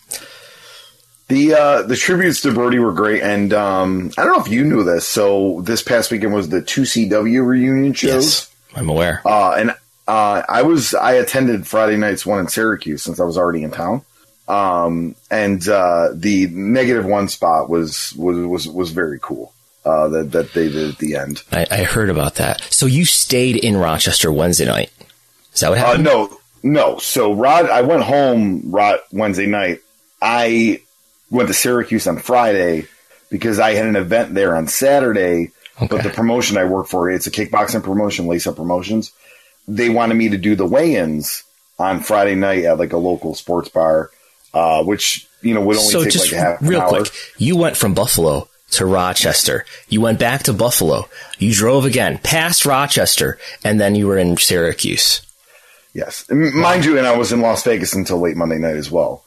S3: The, uh, the tributes to Brody were great. And, um, I don't know if you knew this. So this past weekend was the two C W reunion shows.
S2: Yes, I'm aware.
S3: Uh, and, uh, I was, I attended Friday night's one in Syracuse since I was already in town. Um, and, uh, the negative one spot was, was, was, was very cool. Uh, that, that they did at the end.
S2: I, I heard about that. So you stayed in Rochester Wednesday night. Is that what happened?
S3: Uh, no, no. So Rod, I went home Rod, Wednesday night. I went to Syracuse on Friday because I had an event there on Saturday. Okay. But the promotion I work for, it's a kickboxing promotion, Lace Up Promotions. They wanted me to do the weigh-ins on Friday night at like a local sports bar, uh, which, you know, would only
S2: so
S3: take
S2: just
S3: like a half an
S2: real
S3: hour.
S2: quick, you went from Buffalo to Rochester. You went back to Buffalo. You drove again past Rochester, and then you were in Syracuse.
S3: Yes. Mind you, and I was in Las Vegas until late Monday night as well.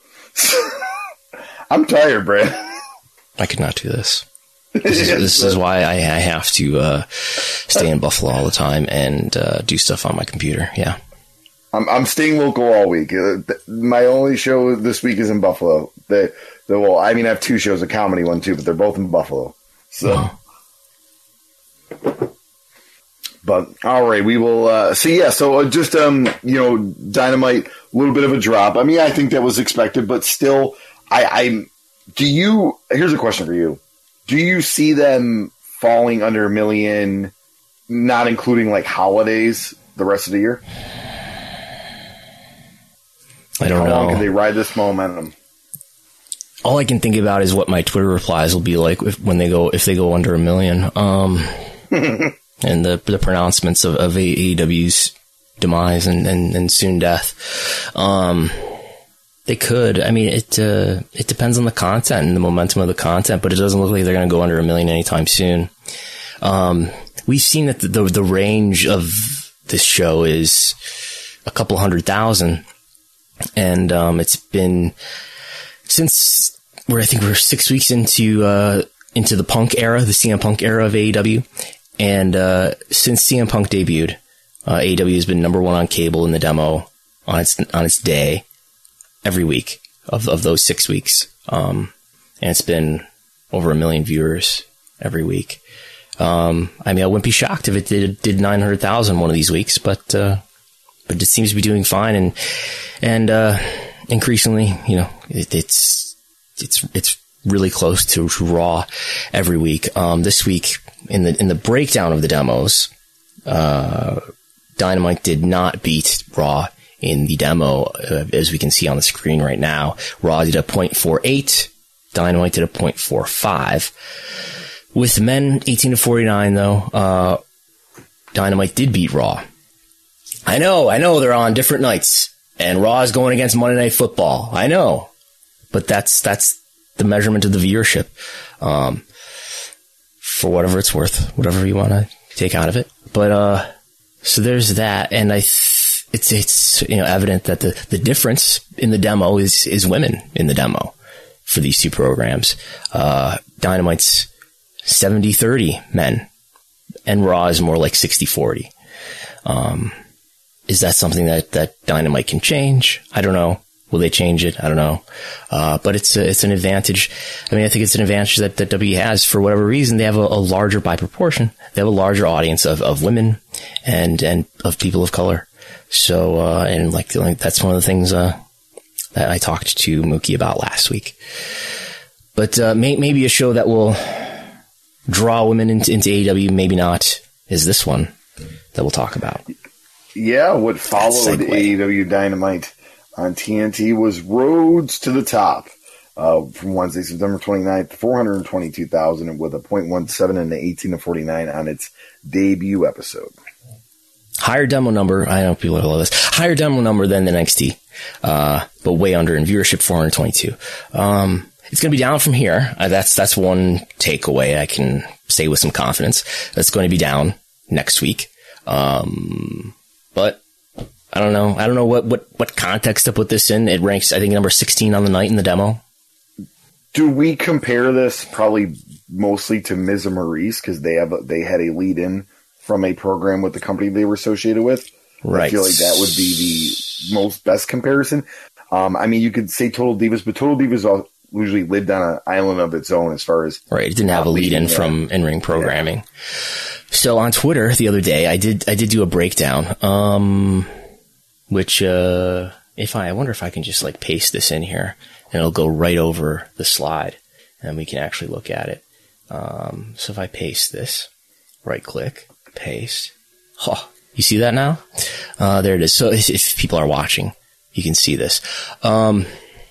S3: I'm tired, Brad.
S2: I could not do this. This is, this is why I, I have to uh, stay in Buffalo all the time and uh, do stuff on my computer. Yeah.
S3: I'm, I'm staying local all week. Uh, th- my only show this week is in Buffalo. The, the, well, I mean, I have two shows, a comedy one too, but they're both in Buffalo. So, oh. But all right, we will. Uh, so yeah, so uh, just um, you know, Dynamite, a little bit of a drop. I mean, I think that was expected, but still, I, I do you. Here's a question for you: do you see them falling under a million, not including like holidays, the rest of the year?
S2: I don't
S3: How
S2: know.
S3: How long can they ride this momentum?
S2: All I can think about is what my Twitter replies will be like if, when they go if they go under a million. Um, and the the pronouncements of, of A E W's demise and, and, and soon death. Um, they could. I mean, it uh, it depends on the content and the momentum of the content, but it doesn't look like they're going to go under a million anytime soon. Um, we've seen that the, the the range of this show is a couple hundred thousand. And, um, it's been since we're, I think we're six weeks into, uh, into the Punk era, the C M Punk era of A E W. And, uh, since C M Punk debuted, uh, A E W has been number one on cable in the demo on its, on its day every week of, of those six weeks. Um, and it's been over a million viewers every week. Um, I mean, I wouldn't be shocked if it did, did nine hundred thousand one of these weeks, but, uh, but it seems to be doing fine. And, and, uh, increasingly, you know, it, it's, it's, it's really close to, to Raw every week. Um, this week in the, in the breakdown of the demos, uh, Dynamite did not beat Raw in the demo, uh, as we can see on the screen right now. Raw did a point four eight. Dynamite did a point four five. With men eighteen to forty-nine, though, uh, Dynamite did beat Raw. I know, I know they're on different nights, and Raw is going against Monday Night Football. I know, but that's that's the measurement of the viewership. Um, for whatever it's worth, whatever you want to take out of it. But uh, so there's that, and I, th- it's it's you know evident that the, the difference in the demo is is women in the demo for these two programs. Uh, Dynamite's seventy thirty men, and Raw is more like sixty forty. Um, is that something that, that Dynamite can change? I don't know. Will they change it? I don't know. Uh, but it's a, it's an advantage. I mean, I think it's an advantage that, that W has for whatever reason. They have a, a larger by proportion. They have a larger audience of, of women and, and of people of color. So, uh, and like, like that's one of the things, uh, that I talked to Mookie about last week. But, uh, may, maybe a show that will draw women into, into A E W, maybe not, is this one that we'll talk about.
S3: Yeah, what followed A E W Dynamite on T N T was Roads to the Top uh, from Wednesday, September twenty-ninth, four hundred twenty-two thousand with a point one seven and an eighteen to forty-nine on its debut episode.
S2: Higher demo number, I know people love this, higher demo number than the N X T, uh, but way under in viewership, four hundred twenty-two. Um, it's going to be down from here. Uh, that's that's one takeaway I can say with some confidence. That's going to be down next week. Um, but I don't know. I don't know what, what, what context to put this in. It ranks, I think, number sixteen on the night in the demo.
S3: Do we compare this probably mostly to Miz and Maurice because they have a, they had a lead in from a program with the company they were associated with?
S2: Right.
S3: I feel like that would be the most best comparison. Um, I mean, you could say Total Divas, but Total Divas usually lived on an island of its own as far as
S2: right. It didn't have a lead in from in-ring programming. Yeah. So on Twitter the other day, I did I did do a breakdown. Um. Which, uh, if I, I wonder if I can just like paste this in here and it'll go right over the slide and we can actually look at it. Um, so if I paste this, right click, paste. Oh, you see that now? Uh, there it is. So if, if people are watching, you can see this. Um,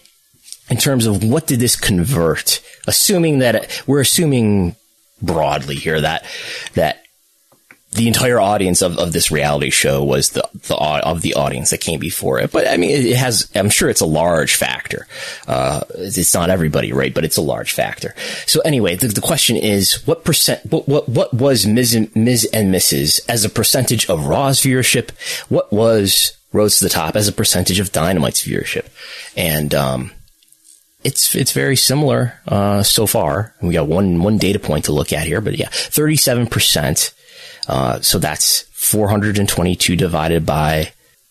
S2: in terms of what did this convert, assuming that it, we're assuming broadly here that, that, the entire audience of, of this reality show was the, the, of the audience that came before it. But I mean, it has, I'm sure it's a large factor. Uh, it's not everybody, right? But it's a large factor. So anyway, the, the question is, what percent, what, what, what was Miz and, Miz and Missus as a percentage of Raw's viewership? What was Roads to the Top as a percentage of Dynamite's viewership? And, um, it's, it's very similar, uh, so far. We got one, one data point to look at here, but yeah, thirty-seven percent. Uh, so that's four hundred twenty-two divided by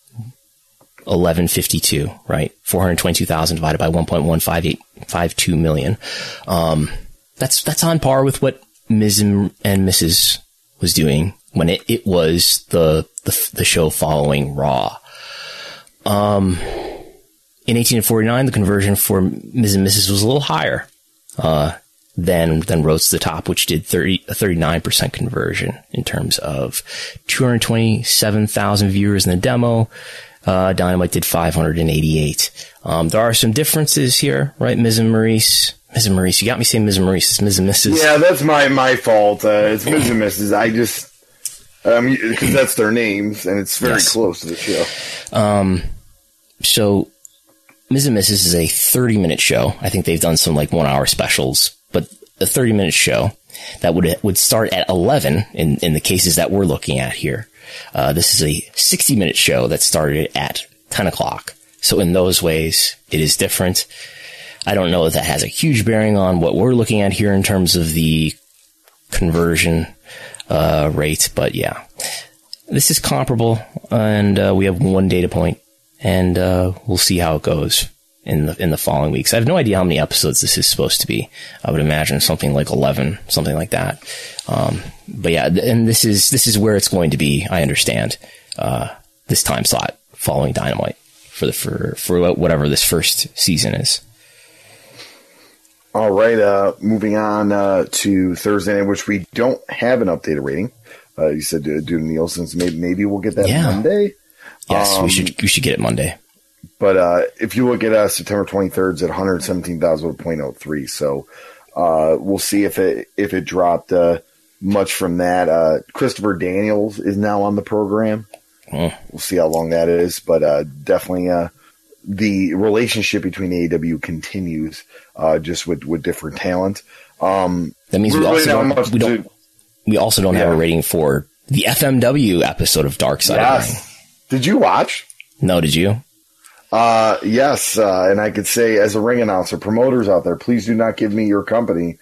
S2: eleven fifty-two, right? four hundred twenty-two thousand divided by one point one five eight five two million. Um, that's, that's on par with what Miz and, and Missus was doing when it, it was the, the, the show following Raw. Um, in eighteen forty-nine, the conversion for Miz and Missus was a little higher, uh, than, than Roads to the Top, which did thirty, a thirty-nine percent conversion in terms of two hundred twenty-seven thousand viewers in the demo. Uh, Dynamite did five hundred eighty-eight. Um, there are some differences here, right? Miz and Maurice. Miz and Maurice. You got me saying Miz and Maurice. It's Miz and Missus
S3: Yeah, that's my, my fault. Uh, it's Miz and Missus I just, um, because that's their names and it's very yes. close to the show.
S2: Um, so Miz and Missus is a thirty minute show. I think they've done some like one hour specials. But a thirty minute show that would would start at eleven in, in the cases that we're looking at here. Uh, this is a sixty minute show that started at ten o'clock. So in those ways, it is different. I don't know if that has a huge bearing on what we're looking at here in terms of the conversion uh, rate. But yeah, this is comparable. And uh, we have one data point, and uh, we'll see how it goes in the in the following weeks. I have no idea how many episodes this is supposed to be. I would imagine something like eleven, something like that. Um, but yeah, and this is this is where it's going to be. I understand uh, this time slot following Dynamite for the for for whatever this first season is.
S3: All right, uh, moving on uh, to Thursday night, which we don't have an updated rating. Uh, you said due to Nielsen's, maybe maybe we'll get that
S2: yeah.
S3: Monday.
S2: Yes,
S3: um,
S2: we should we should get it Monday.
S3: But uh, if you look at uh, September twenty-third, it's at one hundred seventeen thousand with point oh three. So Uh, we'll see if it if it dropped uh, much from that. Uh, Christopher Daniels is now on the program. Mm. We'll see how long that is, but uh, definitely uh, the relationship between A E W continues, uh, just with, with different talent. Um,
S2: that means we
S3: really
S2: also don't, we don't, we also don't yeah. have a rating for the F M W episode of Dark Side
S3: yes.
S2: of the Ring.
S3: Did you watch?
S2: No, did you?
S3: Uh, yes, uh, and I could say as a ring announcer, promoters out there, please do not give me your company.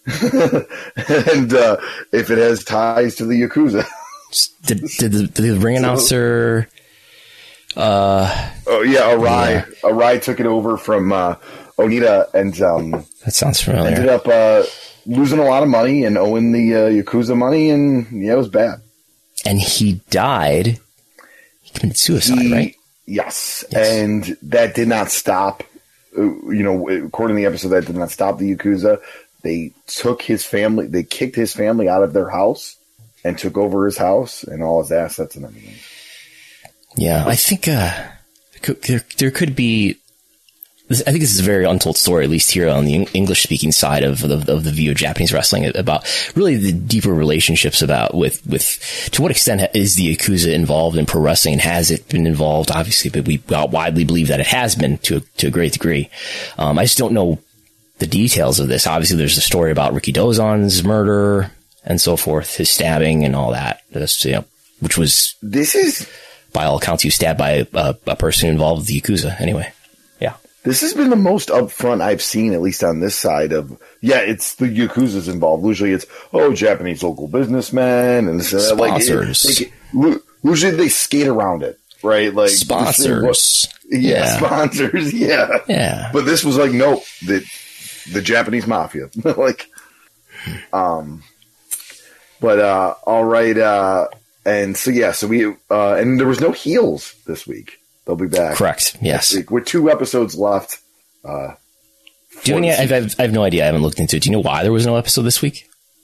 S3: and uh, if it has ties to the Yakuza.
S2: did, did, the, did the ring announcer... Uh,
S3: oh, yeah, Arai. Yeah. Arai took it over from uh, Onita and... Um,
S2: that sounds familiar.
S3: Ended up uh, losing a lot of money and owing the uh, Yakuza money, and yeah, it was bad.
S2: And he died... He committed suicide, he, right?
S3: Yes. yes. And that did not stop, you know, according to the episode, that did not stop the Yakuza. They took his family, they kicked his family out of their house and took over his house and all his assets and everything.
S2: Yeah, I think uh, there, there could be, I think this is a very untold story, at least here on the English-speaking side of the, of the view of Japanese wrestling, about really the deeper relationships about with, with, to what extent is the Yakuza involved in pro wrestling, and has it been involved? Obviously, but we widely believe that it has been to a, to a great degree. Um, I just don't know the details of this. Obviously, there's a story about Ricky Dozon's murder and so forth, his stabbing and all that, That's, you know, which was,
S3: this is,
S2: by all accounts, he was stabbed by a, a person involved with the Yakuza. Anyway.
S3: This has been the most upfront I've seen, at least on this side of, yeah, it's the Yakuza's involved. Usually it's, oh, Japanese local businessmen and
S2: sponsors.
S3: Like, it, like, usually they skate around it, right? Like
S2: sponsors.
S3: Yeah, yeah, sponsors. Yeah.
S2: Yeah.
S3: But this was like, nope, the, the Japanese mafia. like, um, but, uh, all right. Uh, and so, yeah, so we, uh, and there was no heels this week. They'll be back.
S2: Correct. Yes.
S3: With two episodes left. Uh,
S2: Do you have any, I've, I've, I have no idea. I haven't looked into it. Do you know why there was no episode this week?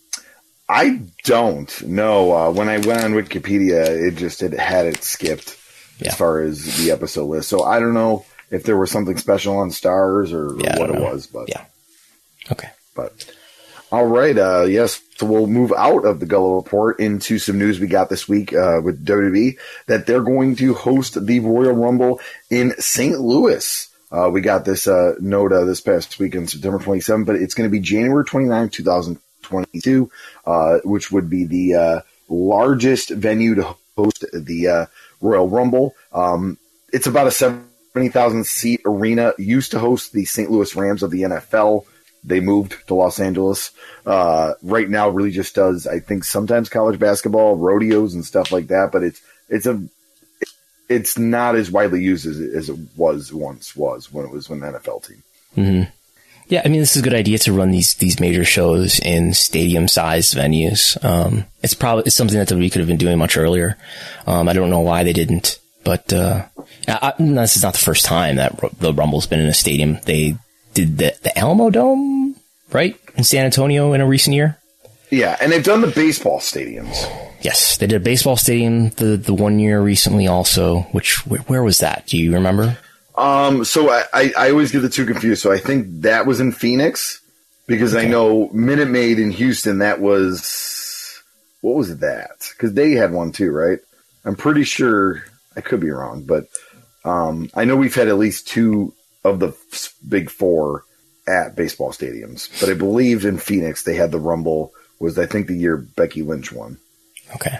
S3: I don't know. Uh, when I went on Wikipedia, it just it had it skipped yeah. as far as the episode list. So I don't know if there was something special on Stars or, or
S2: yeah,
S3: what it was. But
S2: yeah. Okay.
S3: But all right. Uh, yes. So we'll move out of the Gullo Report into some news we got this week uh, with W W E, that they're going to host the Royal Rumble in Saint Louis. Uh, we got this uh, note uh, this past week on September twenty-seventh, but it's going to be January twenty-ninth, twenty twenty-two, uh, which would be the uh, largest venue to host the uh, Royal Rumble. Um, it's about a seventy thousand seat arena, used to host the Saint Louis Rams of the N F L. They moved to Los Angeles. Uh, right now really just does, I think, sometimes college basketball, rodeos and stuff like that, but it's, it's a, it's not as widely used as it, as it was once was when it was an N F L team.
S2: Mm-hmm. Yeah. I mean, this is a good idea to run these, these major shows in stadium sized venues. Um, it's probably, it's something that we could have been doing much earlier. Um, I don't know why they didn't, but, uh, I, I, this is not the first time that the Rumble's been in a stadium. They did the, the Alamo Dome, right, in San Antonio in a recent year.
S3: Yeah, and they've done the baseball stadiums.
S2: Yes, they did a baseball stadium the, the one year recently also, which, where, where was that? Do you remember?
S3: Um, so I, I, I always get the two confused. So I think that was in Phoenix, because okay. I know Minute Maid in Houston, that was, what was that? Because they had one too, right? I'm pretty sure, I could be wrong, but um, I know we've had at least two of the big four at baseball stadiums, but I believe in Phoenix they had the Rumble, was I think the year Becky Lynch won.
S2: Okay.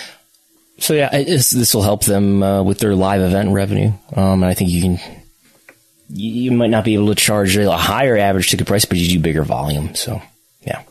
S2: So yeah, this will help them uh, with their live event revenue. Um, and I think you can, you might not be able to charge a higher average ticket price, but you do bigger volume. So yeah.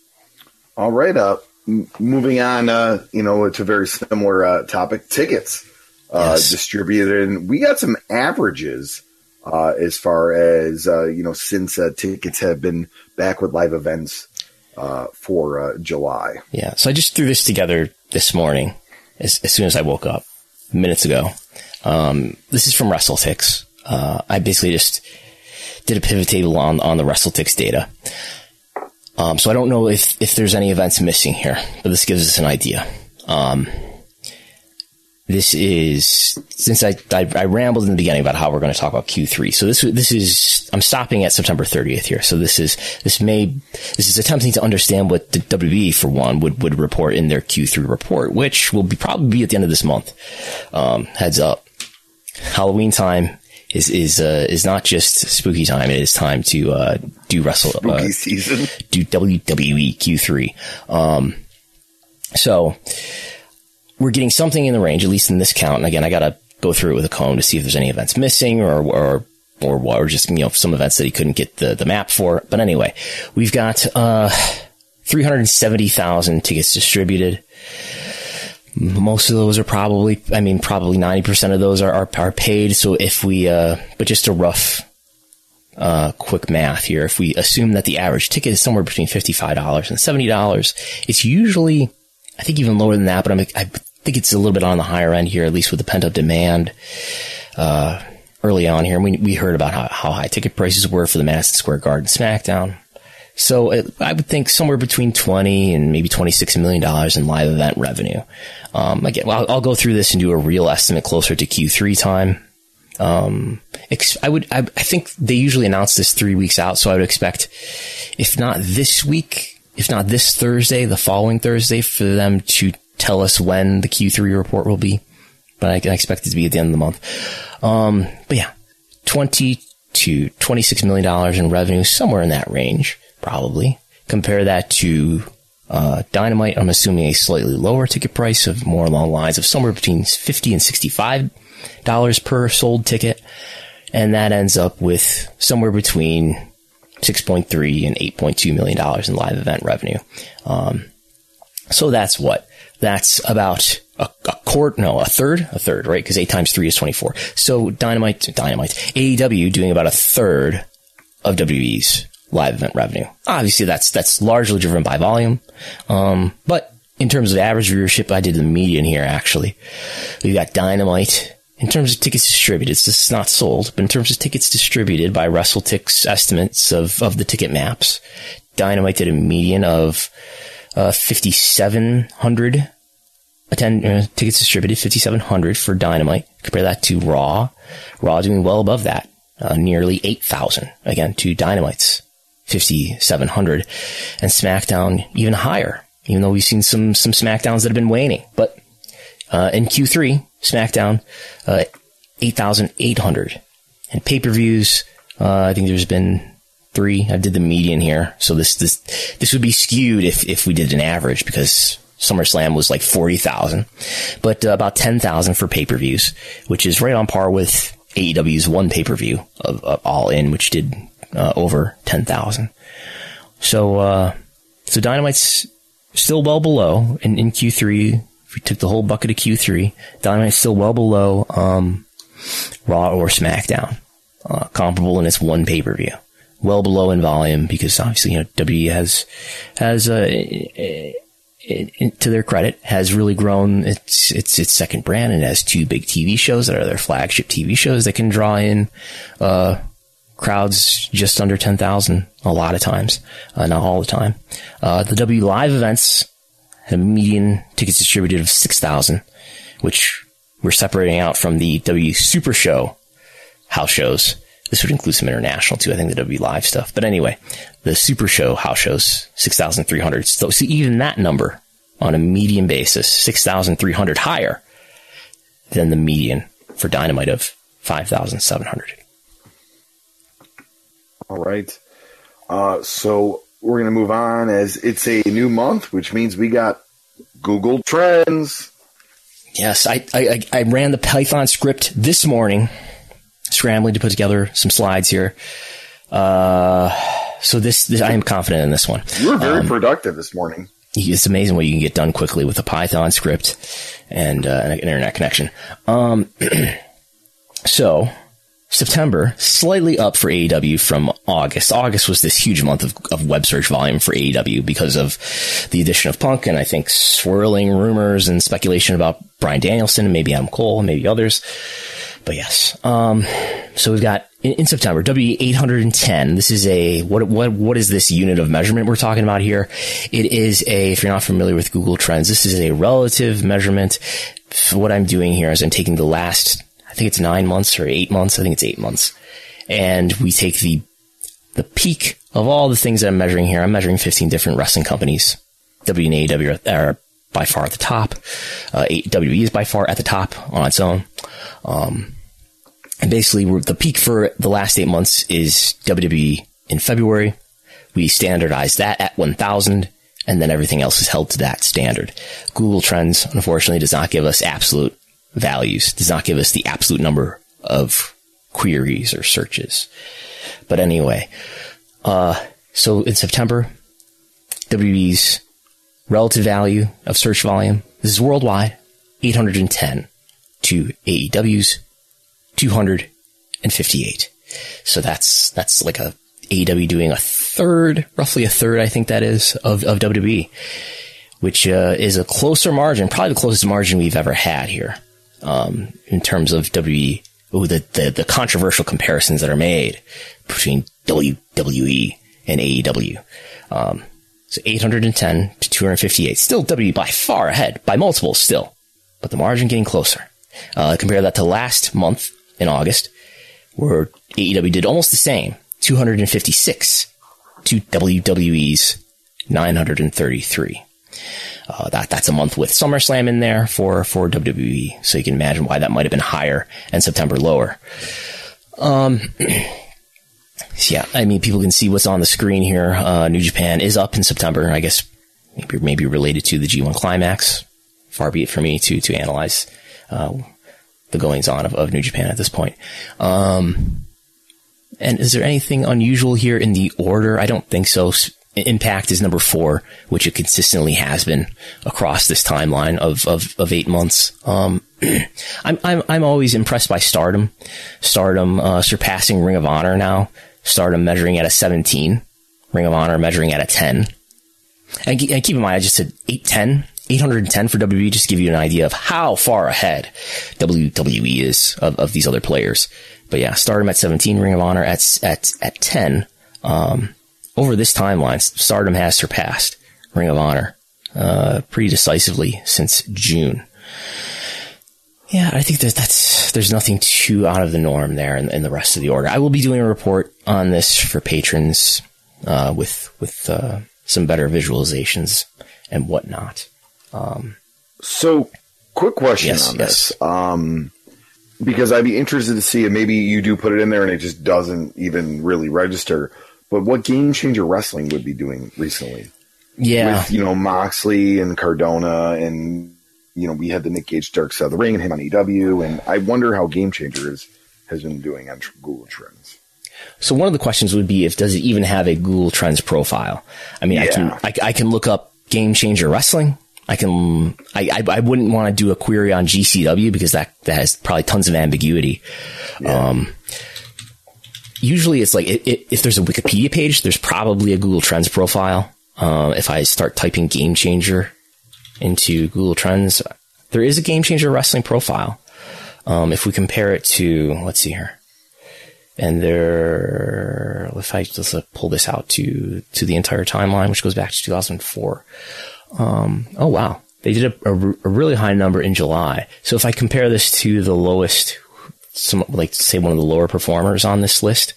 S3: All right. Uh, m- moving on, uh, you know, to a very similar uh, topic, tickets uh, yes. distributed. And we got some averages uh, as far as, uh, you know, since uh, tickets have been back with live events uh, for uh, July.
S2: Yeah. So I just threw this together this morning as, as soon as I woke up minutes ago. Um, this is from WrestleTix. Uh, I basically just did a pivot table on, on the WrestleTix data. Um, so I don't know if, if there's any events missing here, but this gives us an idea. Um, this is, since I, I, I rambled in the beginning about how we're going to talk about Q three. So this, this is I'm stopping at September thirtieth here. So this is, this may, this is attempting to understand what the W W E, for one, would, would report in their Q three report, which will be probably be at the end of this month. Um, heads up. Halloween time is, is, uh, is not just spooky time. It is time to, uh, do wrestle,
S3: spooky
S2: uh,
S3: season.
S2: Do W W E Q three. Um, so we're getting something in the range, at least in this count. And again, I gotta go through it with a comb to see if there's any events missing or, or, or, or just, you know, some events that he couldn't get the, the map for. But anyway, we've got, uh, three hundred seventy thousand tickets distributed. Most of those are probably, I mean, probably ninety percent of those are, are, are paid. So if we, uh, but just a rough, uh, quick math here. If we assume that the average ticket is somewhere between fifty-five dollars and seventy dollars, it's usually, I think even lower than that, but I'm, I think it's a little bit on the higher end here, at least with the pent up demand, uh, early on here. We, we heard about how, how high ticket prices were for the Madison Square Garden SmackDown. So it, I would think somewhere between twenty and maybe twenty-six million dollars in live event revenue. Um, again, well, I'll, I'll go through this and do a real estimate closer to Q three time. Um, ex- I would, I, I think they usually announce this three weeks out. So I would expect, if not this week, if not this Thursday, the following Thursday, for them to tell us when the Q three report will be. But I, I expect it to be at the end of the month. Um, but yeah, twenty to twenty-six million dollars in revenue, somewhere in that range. Probably. Compare that to uh Dynamite. I'm assuming a slightly lower ticket price of more along the lines of somewhere between fifty and sixty-five dollars per sold ticket. And that ends up with somewhere between six point three and eight point two million dollars in live event revenue. Um, so that's what? That's about a, a quarter, no, a third, a third, right? Because eight times three is twenty-four. So Dynamite, Dynamite, A E W doing about a third of W W E's live event revenue. Obviously, that's that's largely driven by volume. Um, but in terms of average viewership, I did the median here, actually. We've got Dynamite. In terms of tickets distributed, it's just not sold, but in terms of tickets distributed by WrestleTix estimates of, of the ticket maps, Dynamite did a median of uh, fifty-seven hundred attend, uh, tickets distributed, fifty-seven hundred for Dynamite. Compare that to Raw. Raw doing well above that, uh, nearly eight thousand, again, to Dynamite's fifty-seven hundred, and SmackDown even higher, even though we've seen some, some SmackDowns that have been waning. But, uh, in Q three, SmackDown, uh, eight thousand eight hundred. And pay-per-views, uh, I think there's been three. I did the median here. So this, this, this would be skewed if, if we did an average, because SummerSlam was like forty thousand, but uh, about ten thousand for pay-per-views, which is right on par with A E W's one pay-per-view of, of All In, which did Uh, over ten thousand. So, uh, so Dynamite's still well below in, in Q three. If we took the whole bucket of Q three, Dynamite's still well below, um, Raw or SmackDown. Uh, comparable in its one pay-per-view. Well below in volume, because obviously, you know, W W E has, has, uh, it, it, it, to their credit, has really grown its, its, its second brand, and it has two big T V shows that are their flagship T V shows that can draw in, uh, crowds just under ten thousand a lot of times, uh, not all the time. Uh, the W Live events had a median tickets distributed of six thousand, which we're separating out from the W Super Show house shows. This would include some international too, I think, the W Live stuff. But anyway, the Super Show house shows, six thousand three hundred. So, so even that number on a median basis, six thousand three hundred higher than the median for Dynamite of five thousand seven hundred.
S3: All right. Uh, so we're going to move on, as it's a new month, which means we got Google Trends.
S2: Yes, I, I, I ran the Python script this morning, scrambling to put together some slides here. Uh, so this, this, I am confident in this one.
S3: You were very
S2: um,
S3: productive this morning.
S2: It's amazing what you can get done quickly with a Python script and uh, an internet connection. Um, so... September, slightly up for A E W from August. August was this huge month of, of web search volume for A E W because of the addition of Punk and I think swirling rumors and speculation about Bryan Danielson and maybe Adam Cole and maybe others. But yes, um, so we've got in, in September, W eight hundred ten. This is a, what, what, what is this unit of measurement we're talking about here? It is a, if you're not familiar with Google Trends, this is a relative measurement. What I'm doing here is I'm taking the last, I think it's nine months or eight months. I think it's eight months. and we take the the peak of all the things that I'm measuring here. I'm measuring fifteen different wrestling companies. W and A E W are, are by far at the top. Uh, W W E is by far at the top on its own. Um, and basically, we're, the peak for the last eight months is W W E in February. We standardized that at one thousand, and then everything else is held to that standard. Google Trends, unfortunately, does not give us absolute values, does not give us the absolute number of queries or searches. But anyway, uh, so in September, W W E's relative value of search volume, this is worldwide, eight hundred ten to A E W's two hundred fifty-eight. So that's, that's like a A E W doing a third, roughly a third, I think that is, of, of W W E, which, uh, is a closer margin, probably the closest margin we've ever had here, um, in terms of W W E. Ooh, the, the, the controversial comparisons that are made between W W E and A E W. Um, so eight hundred ten to two hundred fifty-eight. Still W W E by far ahead, by multiples still, but the margin getting closer. Uh, compare that to last month in August, where A E W did almost the same, two hundred fifty-six to W W E's nine hundred thirty-three. Uh, that, that's a month with SummerSlam in there for, for W W E. So you can imagine why that might have been higher and September lower. Um, yeah, I mean, people can see what's on the screen here. Uh, New Japan is up in September, I guess maybe, maybe related to the G one Climax. Far be it for me to, to analyze, uh, the goings on of, of New Japan at this point. Um, and is there anything unusual here in the order? I don't think so. Impact is number four, which it consistently has been across this timeline of, of, of eight months. Um, I'm, I'm, I'm always impressed by Stardom. Stardom, uh, surpassing Ring of Honor now. Stardom measuring at a seventeen. Ring of Honor measuring at a ten. And, and keep in mind, I just said eight ten. eight hundred ten for W W E, just to give you an idea of how far ahead W W E is of, of these other players. But yeah, Stardom at seventeen, Ring of Honor at, at, at ten. Um, Over this timeline, Stardom has surpassed Ring of Honor uh, pretty decisively since June. Yeah, I think that that's there's nothing too out of the norm there in, in the rest of the order. I will be doing a report on this for patrons uh, with with uh, some better visualizations and whatnot. Um,
S3: so, quick question
S2: yes,
S3: on
S2: yes.
S3: this. Um, because I'd be interested to see, and maybe you do put it in there and it just doesn't even really register. But what Game Changer Wrestling would be doing recently?
S2: Yeah.
S3: With, you know, Moxley and Cardona, and, you know, we had the Nick Gage Dark Side of the Ring and him on E W, and I wonder how Game Changer is, has been doing on Google Trends.
S2: So one of the questions would be, if does it even have a Google Trends profile? I mean,
S3: yeah.
S2: I can I, I can look up Game Changer Wrestling. I can I I, I wouldn't want to do a query on G C W because that, that has probably tons of ambiguity. Yeah. Um, Usually it's like, it, it, if there's a Wikipedia page, there's probably a Google Trends profile. Uh, if I start typing Game Changer into Google Trends, there is a Game Changer Wrestling profile. Um, if we compare it to, let's see here. And there, if I just pull this out to, to the entire timeline, which goes back to two thousand four. Um, oh wow. They did a, a, a really high number in July. So if I compare this to the lowest, some, like say one of the lower performers on this list,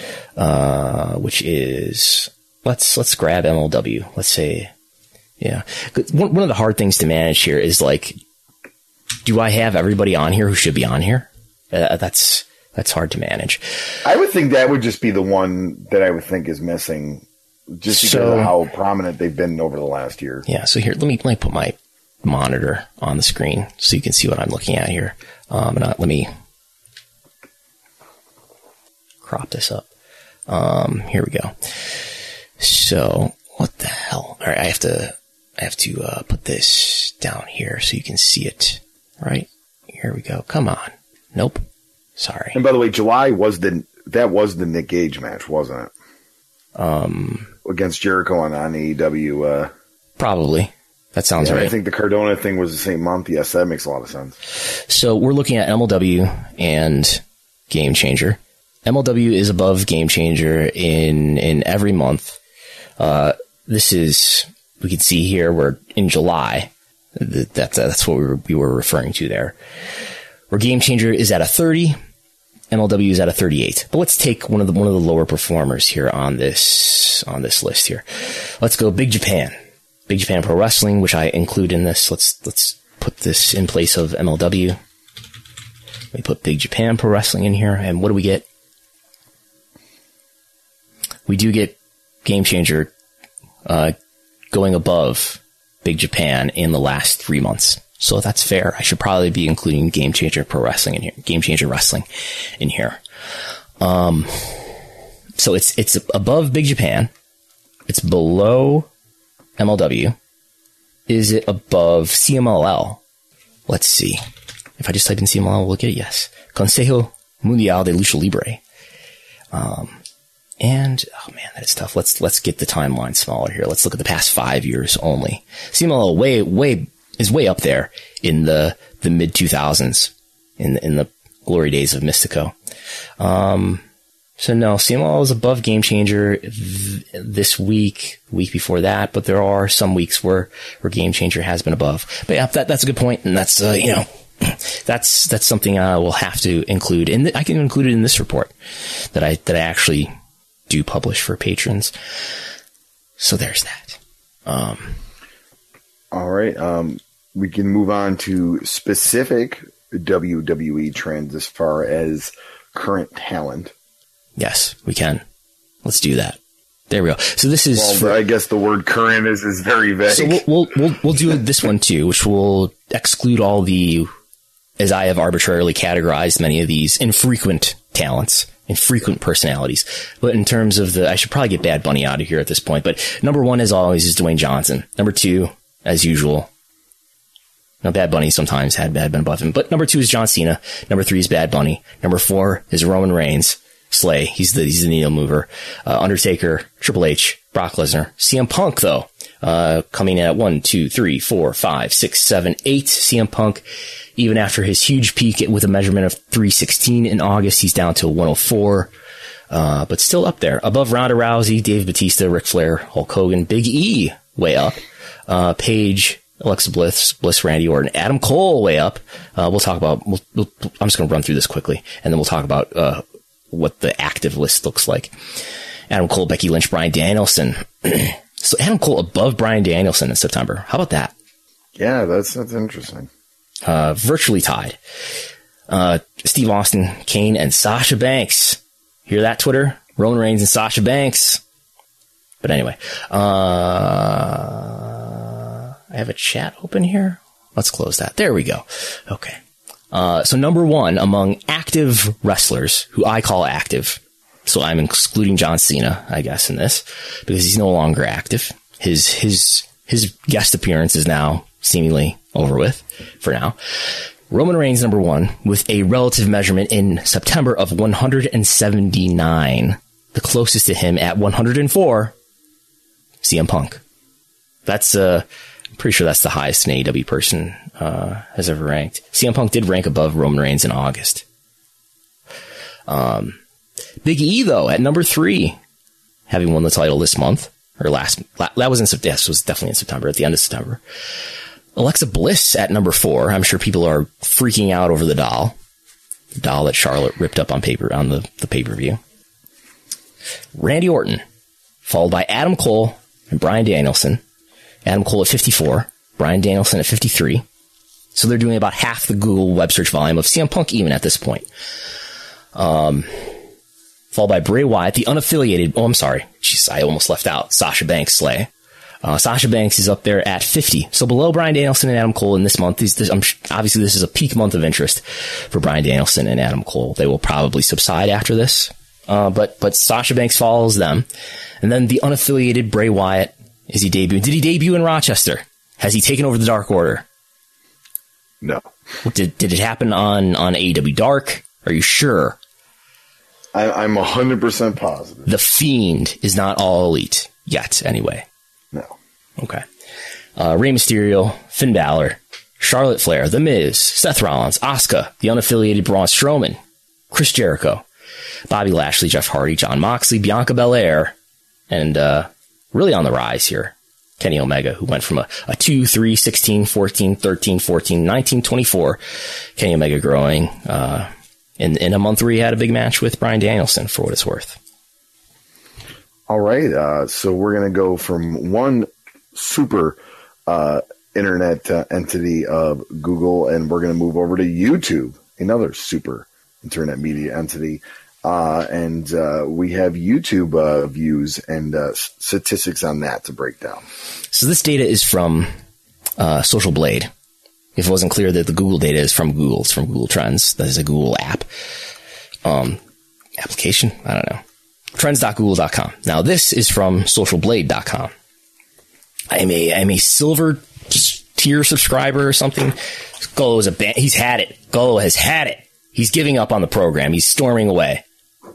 S2: uh, which is, let's, let's grab M L W. Let's say, yeah. One, one of the hard things to manage here is like, do I have everybody on here who should be on here? Uh, that's, that's hard to manage.
S3: I would think that would just be the one that I would think is missing, just because
S2: so,
S3: of how prominent they've been over the last year.
S2: Yeah. So here, let me, let me put my monitor on the screen so you can see what I'm looking at here. Um, and I, let me crop this up. Um, here we go. So what the hell? All right. I have to, I have to, uh, put this down here so you can see it. Right. Here we go. Come on. Nope. Sorry.
S3: And by the way, July was the, that was the Nick Gage match, wasn't it?
S2: Um,
S3: against Jericho on, on A E W, uh,
S2: probably. That sounds
S3: yeah,
S2: right.
S3: I think the Cardona thing was the same month. Yes, that makes a lot of sense.
S2: So we're looking at M L W and Game Changer. M L W is above Game Changer in, in every month. Uh, this is, we can see here, we're in July. That's, that's what we were, we were referring to there. Where Game Changer is at a thirty, M L W is at a thirty-eight. But let's take one of the one of the lower performers here on this on this list here. Let's go Big Japan. Big Japan Pro Wrestling, which I include in this. Let's let's put this in place of M L W. We put Big Japan Pro Wrestling in here, and what do we get? We do get Game Changer uh, going above Big Japan in the last three months. So that's fair. I should probably be including Game Changer Pro Wrestling in here. Game Changer Wrestling in here. Um, so it's it's above Big Japan. It's below M L W. Is it above C M L L? Let's see. If I just type in C M L L, we'll get it. Yes. Consejo Mundial de Lucha Libre. Um, and, oh man, that is tough. Let's, let's get the timeline smaller here. Let's look at the past five years only. C M L L way, way, is way up there in the, the mid two thousands, in the, in the glory days of Mystico. Um, so no, C M L L is above Game Changer th- this week, week before that, but there are some weeks where, where Game Changer has been above. But yeah, that, that's a good point, and that's, uh, you know, that's, that's something I will have to include in the, I can include it in this report that I, that I actually do publish for patrons. So there's that. Um,
S3: all right. Um, we can move on to specific W W E trends as far as current talent.
S2: Yes, we can. Let's do that. There we go. So this is.
S3: Well,
S2: for,
S3: I guess the word current is, is very vague.
S2: So we'll, we'll we'll we'll do this one too, which will exclude all the, as I have arbitrarily categorized many of these, infrequent talents, infrequent personalities. But in terms of the, I should probably get Bad Bunny out of here at this point. But number one, as always, is Dwayne Johnson. Number two, as usual. Now, Bad Bunny sometimes had Bad Bunny above him, but number two is John Cena. Number three is Bad Bunny. Number four is Roman Reigns. Slay. He's the, he's the needle mover. Uh, Undertaker, Triple H, Brock Lesnar. C M Punk, though, uh, coming in at one, two, three, four, five, six, seven, eight. C M Punk, even after his huge peak with a measurement of three sixteen in August, he's down to one oh four. Uh, but still up there. Above Ronda Rousey, Dave Bautista, Ric Flair, Hulk Hogan, Big E, way up. Uh, Paige, Alexa Bliss, Bliss, Randy Orton, Adam Cole, way up. Uh, we'll talk about, we'll, we'll, I'm just going to run through this quickly, and then we'll talk about, uh, what the active list looks like. Adam Cole, Becky Lynch, Bryan Danielson. So Adam Cole above Bryan Danielson in September. How about that?
S3: Yeah, that's, that's interesting.
S2: Uh, virtually tied. Uh, Steve Austin, Kane, and Sasha Banks. Hear that, Twitter? Roman Reigns and Sasha Banks. But anyway, uh, I have a chat open here. Let's close that. There we go. Okay. Uh, so number one among active wrestlers, who I call active, so I'm excluding John Cena, I guess, in this, because he's no longer active. His, his, his guest appearance is now seemingly over with, for now. Roman Reigns, number one, with a relative measurement in September of one seventy-nine. The closest to him at one oh four, C M Punk. That's, uh, I'm pretty sure that's the highest an A E W person uh, has ever ranked. C M Punk did rank above Roman Reigns in August. Um, Big E, though, at number three, having won the title this month, or last, that was in September, yes, was definitely in September, at the end of September. Alexa Bliss at number four. I'm sure people are freaking out over the doll. The doll that Charlotte ripped up on paper, on the, the pay-per-view. Randy Orton, followed by Adam Cole and Bryan Danielson. Adam Cole at fifty-four, Bryan Danielson at fifty-three. So they're doing about half the Google web search volume of C M Punk even at this point. Um, followed by Bray Wyatt, the unaffiliated, oh, I'm sorry. Jeez, I almost left out Sasha Banks, Slay. Uh, Sasha Banks is up there at fifty. So below Bryan Danielson and Adam Cole in this month. These, this, I'm, obviously, this is a peak month of interest for Bryan Danielson and Adam Cole. They will probably subside after this. Uh, but, but Sasha Banks follows them. And then the unaffiliated Bray Wyatt. Is he debuting? Did he debut in Rochester? Has he taken over the Dark Order?
S3: No.
S2: Did did it happen on, on A E W Dark? Are you sure?
S3: I, I'm one hundred percent positive.
S2: The Fiend is not all elite yet, anyway.
S3: No.
S2: Okay. Uh, Rey Mysterio, Finn Balor, Charlotte Flair, The Miz, Seth Rollins, Asuka, the unaffiliated Braun Strowman, Chris Jericho, Bobby Lashley, Jeff Hardy, Jon Moxley, Bianca Belair, and uh, really on the rise here, Kenny Omega, who went from a, a two, three, sixteen, fourteen, thirteen, fourteen, nineteen, twenty-four. Kenny Omega growing uh, in, in a month where he had a big match with Bryan Danielson, for what it's worth.
S3: All right. Uh, so we're going to go from one super uh, internet uh, entity of Google, and we're going to move over to YouTube, another super internet media entity. Uh, and uh, we have YouTube uh, views and uh, statistics on that to break down.
S2: So this data is from uh, Social Blade. If it wasn't clear that the Google data is from Google, it's from Google Trends. That is a Google app. Um, application? I don't know. trends dot google dot com. Now, this is from social blade dot com. I'm a, I'm a silver tier subscriber or something. Gullo is a ban- he's had it. Gullo has had it. He's giving up on the program. He's storming away.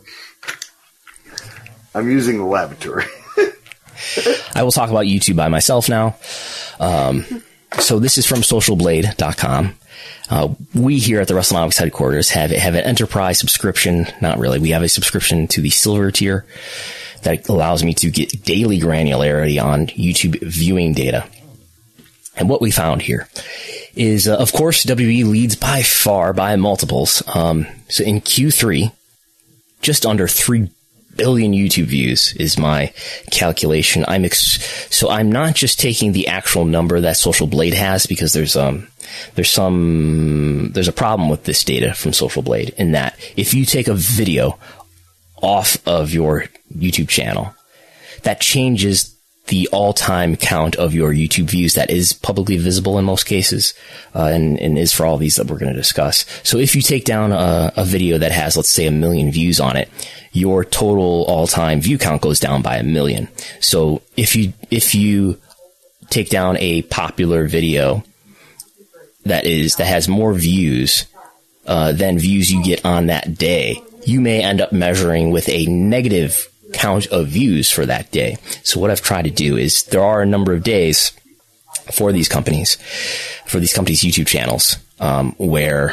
S3: I'm using the laboratory.
S2: I will talk about YouTube by myself now. Um, so this is from social blade dot com. Uh, we here at the WrestleNomics headquarters have have an enterprise subscription. Not really. We have a subscription to the silver tier that allows me to get daily granularity on YouTube viewing data. And what we found here is, uh, of course, W W E leads by far, by multiples. Um, so in Q three, just under three billion YouTube views is my calculation. I'm ex- so I'm not just taking the actual number that Social Blade has, because there's um there's some there's a problem with this data from Social Blade in that if you take a video off of your YouTube channel, that changes the all-time count of your YouTube views that is publicly visible in most cases, uh, and, and is for all these that we're going to discuss. So if you take down a, a video that has, let's say, a million views on it, your total all-time view count goes down by a million. So if you if you take down a popular video that is that has more views uh, than views you get on that day, you may end up measuring with a negative count of views for that day. So what I've tried to do is there are a number of days for these companies, for these companies' YouTube channels, um, where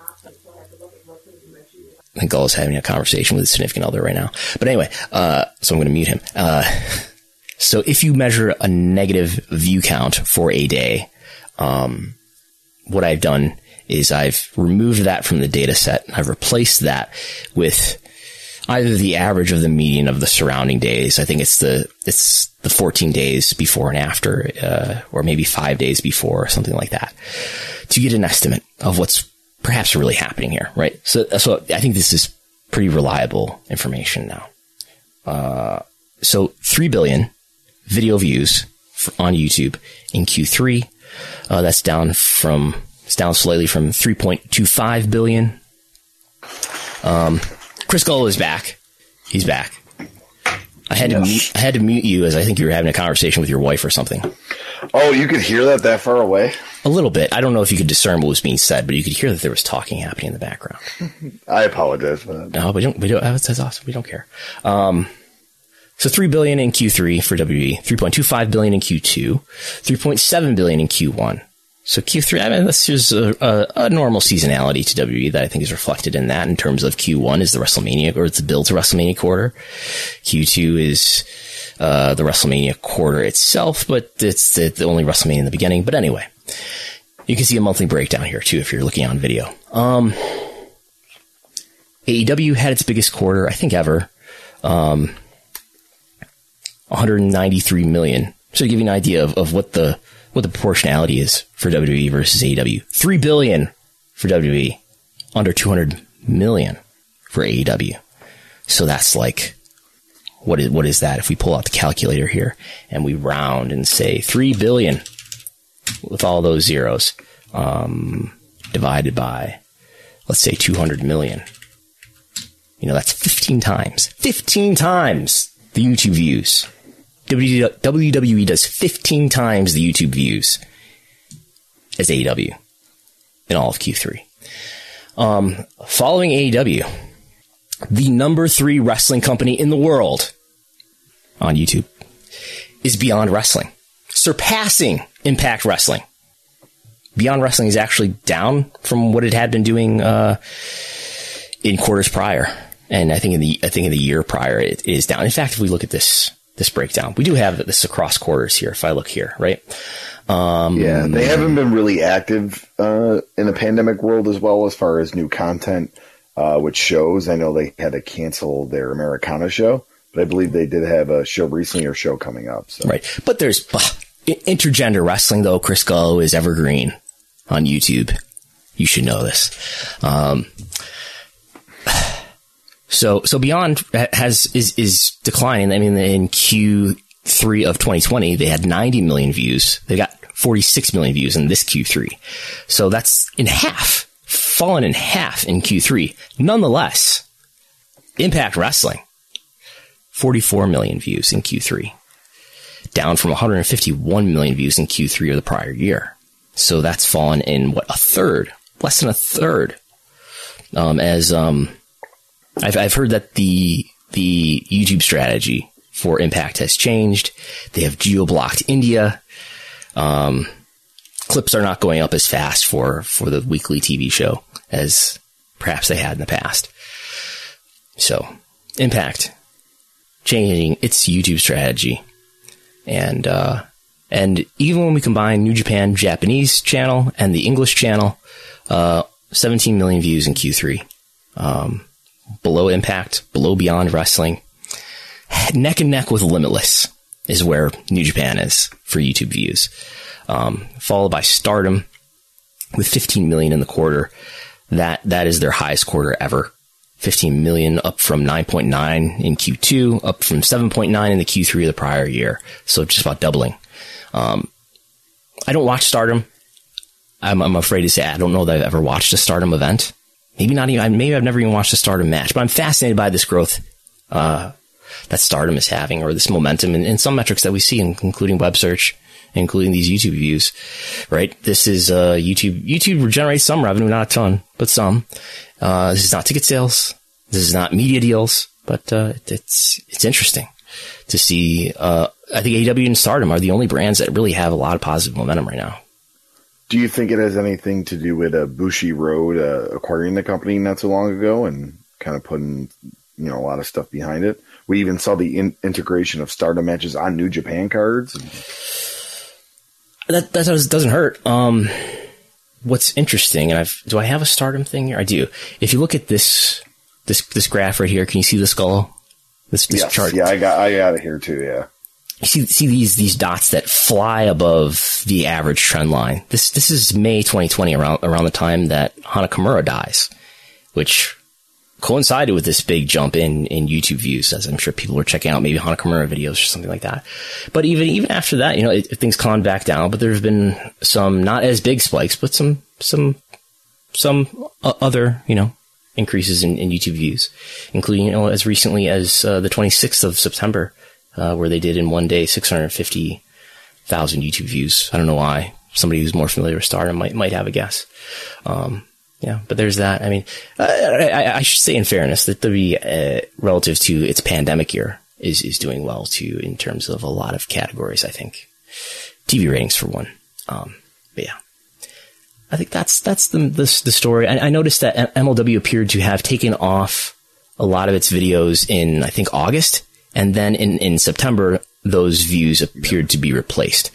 S2: I think Gullo's having a conversation with his significant other right now. But anyway, uh, so I'm going to mute him. Uh, so if you measure a negative view count for a day, um, what I've done is I've removed that from the data set. I've replaced that with either the average of the median of the surrounding days. I think it's the it's the fourteen days before and after, uh, or maybe five days before, or something like that, to get an estimate of what's perhaps really happening here, right? So, so I think this is pretty reliable information now. Uh, so three billion video views for, on YouTube in Q three. Uh, that's down from it's down slightly from three point two five billion. Um. Chris Gullo is back. He's back. I had yes. to mute, I had to mute you as I think you were having a conversation with your wife or something.
S3: Oh, you could hear that that far away?
S2: A little bit. I don't know if you could discern what was being said, but you could hear that there was talking happening in the background.
S3: I apologize for that.
S2: No, we don't. We don't. That's awesome. We don't care. Um, so three billion in Q three for W W E, three point two five billion in Q two, three point seven billion in Q one. So Q three, I mean, this is a, a, a normal seasonality to W W E that I think is reflected in that in terms of Q one is the WrestleMania, or it's the build to WrestleMania quarter. Q two is uh, the WrestleMania quarter itself, but it's the, the only WrestleMania in the beginning. But anyway, you can see a monthly breakdown here, too, if you're looking on video. Um, A E W had its biggest quarter, I think, ever. Um, one hundred ninety-three million. So to give you an idea of, of what the what the proportionality is for W W E versus A E W. three billion for W W E, under two hundred million for A E W. So that's like, what is, what is that? If we pull out the calculator here and we round and say three billion with all those zeros, um, divided by, let's say two hundred million. You know, that's fifteen times, fifteen times the YouTube views. W W E does fifteen times the YouTube views as A E W in all of Q three. Um, following A E W, the number three wrestling company in the world on YouTube is Beyond Wrestling, surpassing Impact Wrestling. Beyond Wrestling is actually down from what it had been doing uh, in quarters prior, and I think in the I think in the year prior it is down. In fact, if we look at this. This breakdown. We do have this across quarters here. If I look here, right? Um,
S3: yeah, they haven't been really active uh, in the pandemic world as well as far as new content uh, with shows. I know they had to cancel their Americana show, but I believe they did have a show recently or show coming up. So.
S2: Right. But there's uh, intergender wrestling, though. Chris Gullo is evergreen on YouTube. You should know this. Um, so, so Beyond has, is, is declining. I mean, in Q three of twenty twenty, they had ninety million views. They got forty-six million views in this Q three. So that's in half, fallen in half in Q three. Nonetheless, Impact Wrestling, forty-four million views in Q three, down from one hundred fifty-one million views in Q three of the prior year. So that's fallen in what, a third, less than a third. Um, as, um, I've, I've heard that the, the YouTube strategy for Impact has changed. They have geo-blocked India. Um, clips are not going up as fast for, for the weekly T V show as perhaps they had in the past. So Impact changing its YouTube strategy. And, uh, and even when we combine New Japan Japanese channel and the English channel, uh, seventeen million views in Q three. Um, below Impact, below Beyond Wrestling, neck and neck with Limitless is where New Japan is for YouTube views. Um, followed by Stardom with fifteen million in the quarter. That, that is their highest quarter ever. fifteen million, up from nine point nine in Q two, up from seven point nine in the Q three of the prior year. So just about doubling. Um, I don't watch Stardom. I'm, I'm afraid to say I don't know that I've ever watched a Stardom event. Maybe not even, maybe I've never even watched a Stardom match, but I'm fascinated by this growth, uh, that Stardom is having, or this momentum in, in some metrics that we see, including web search, including these YouTube views, right? This is, uh, YouTube, YouTube generates some revenue, not a ton, but some. Uh, this is not ticket sales. This is not media deals, but, uh, it's, it's interesting to see. Uh, I think A E W and Stardom are the only brands that really have a lot of positive momentum right now.
S3: Do you think it has anything to do with uh, Bushi Road uh, acquiring the company not so long ago and kind of putting, you know, a lot of stuff behind it? We even saw the in- integration of Stardom matches on New Japan cards.
S2: That that doesn't hurt. Um, what's interesting, and I've do I have a Stardom thing here? I do. If you look at this this this graph right here, can you see the skull? This, this
S3: yes,
S2: chart.
S3: Yeah, I got I got it here too. Yeah.
S2: You see, see these these dots that fly above the average trend line. This this is May twenty twenty, around around the time that Hana Kimura dies, which coincided with this big jump in in YouTube views, as I'm sure people were checking out maybe Hana Kimura videos or something like that. But even even after that, you know, it, things calmed back down. But there's been some not as big spikes, but some some some uh, other you know increases in, in YouTube views, including you know as recently as uh, the twenty-sixth of September. Uh, where they did in one day six hundred fifty thousand YouTube views. I don't know why. Somebody who's more familiar with Stardom might might have a guess. Um, yeah, but there's that. I mean, I, I, I should say in fairness that W W E, uh, relative to its pandemic year, is is doing well too in terms of a lot of categories. I think T V ratings for one. Um, but yeah, I think that's that's the the, the story. I, I noticed that M L W appeared to have taken off a lot of its videos in I think August. And then in, in September, those views appeared to be replaced.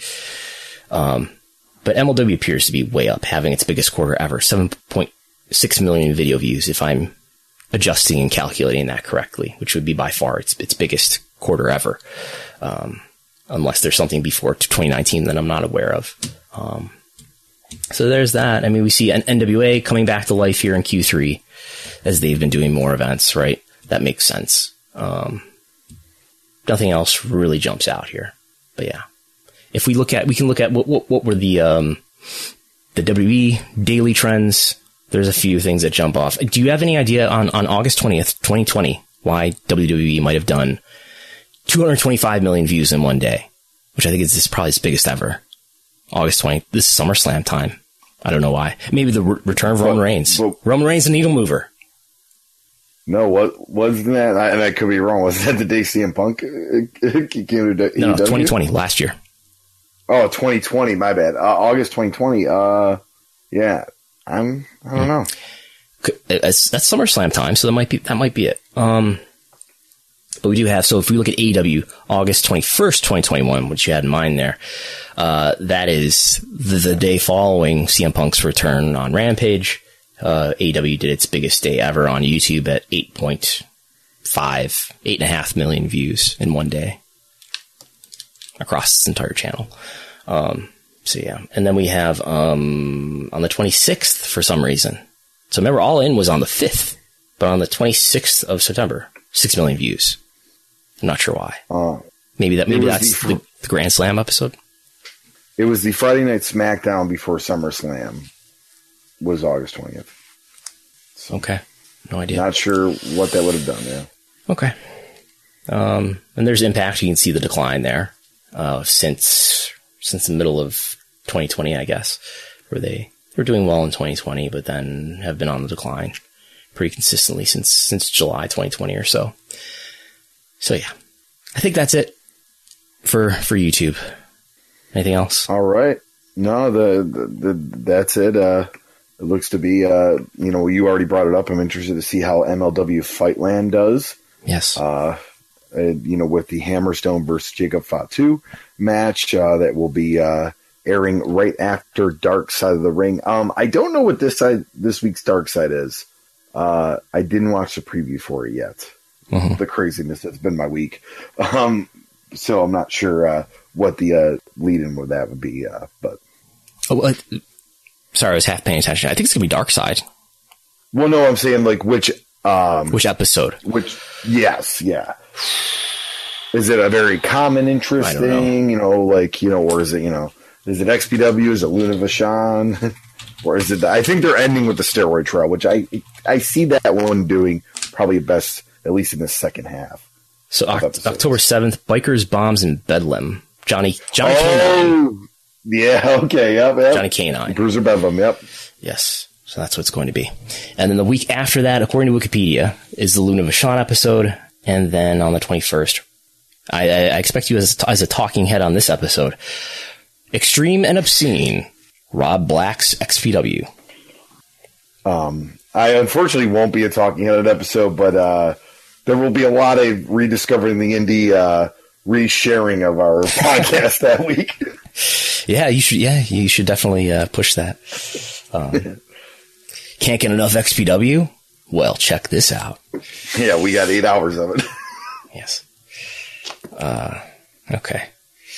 S2: Um, but M L W appears to be way up, having its biggest quarter ever, seven point six million video views, if I'm adjusting and calculating that correctly, which would be by far its its biggest quarter ever. Um, unless there's something before twenty nineteen that I'm not aware of. Um, so there's that. I mean, we see N W A coming back to life here in Q three as they've been doing more events, right? That makes sense. Um, Nothing else really jumps out here, but yeah. If we look at, we can look at what what, what were the um, the W W E daily trends. There's a few things that jump off. Do you have any idea on, on August twentieth, twenty twenty, why W W E might have done two hundred twenty-five million views in one day, which I think is this probably its biggest ever. August twentieth, this is SummerSlam time. I don't know why. Maybe the re- return of Roman Reigns. Well, Roman Reigns, the needle mover.
S3: No, what wasn't that? And I could be wrong. Was that the day C M Punk came to W W E?
S2: No, no, twenty twenty, last year.
S3: Oh, twenty twenty. My bad. Uh, August twenty twenty. Uh, yeah. I'm. I don't know.
S2: That's, that's SummerSlam time, so that might be that might be it. Um, but we do have. So if we look at A E W, August twenty-first, twenty twenty-one, which you had in mind there, uh, that is the, the day following C M Punk's return on Rampage. uh, A E W did its biggest day ever on YouTube at eight point five, eight and a half million views in one day across its entire channel. Um, so yeah. And then we have, um, on the twenty-sixth for some reason. So remember, All In was on the fifth, but on the twenty-sixth of September, six million views. I'm not sure why. Uh, maybe that, maybe that's the, the, the Grand Slam episode.
S3: It was the Friday Night SmackDown before SummerSlam was August twentieth.
S2: So okay. No idea.
S3: Not sure what that would have done, yeah.
S2: Okay. Um, and there's Impact. You can see the decline there, uh, since, since the middle of twenty twenty, I guess, where they were doing well in twenty twenty, but then have been on the decline pretty consistently since, since July twenty twenty or so. So yeah, I think that's it for, for YouTube. Anything else?
S3: All right. No, the, the, the that's it. Uh, it looks to be, uh, you know, you already brought it up. I'm interested to see how M L W Fightland does.
S2: Yes.
S3: Uh, uh you know, with the Hammerstone versus Jacob Fatu match, uh, that will be, uh, airing right after Dark Side of the Ring. Um, I don't know what this side, this week's Dark Side is. Uh, I didn't watch the preview for it yet. Mm-hmm. The craziness that's been my week. Um, so I'm not sure, uh, what the, uh, lead in with that would be, uh, but.
S2: Oh, uh, sorry, I was half paying attention. I think it's gonna be Dark Side.
S3: Well, no, I'm saying like which, um,
S2: which episode?
S3: Which, yes, yeah. Is it a very common interest
S2: I don't know.
S3: thing, you know, like, you know, or is it, you know, is it X P W? Is it Luna Vachon? Or is it, the, I think they're ending with the steroid trial, which I, I see that one doing probably best, at least in the second half.
S2: So Oct- October seventh, Bikers, Bombs, and Bedlam. Johnny, Johnny
S3: oh,
S2: Canine.
S3: Yeah, okay, yep, yep.
S2: Johnny Canine.
S3: Bruiser Bedlam, yep.
S2: Yes. So that's what it's going to be. And then the week after that, according to Wikipedia, is the Luna Vachon episode. And then on the twenty-first, I, I, I expect you as, as a talking head on this episode. Extreme and Obscene, Rob Black's X P W.
S3: Um, I unfortunately won't be a talking head episode, but uh, there will be a lot of rediscovering the indie, uh, re-sharing of our podcast that week.
S2: Yeah, you should. Yeah, you should definitely uh, push that. Um, can't get enough X P W? Well, check this out.
S3: Yeah, we got eight hours of it.
S2: Yes. Uh, okay.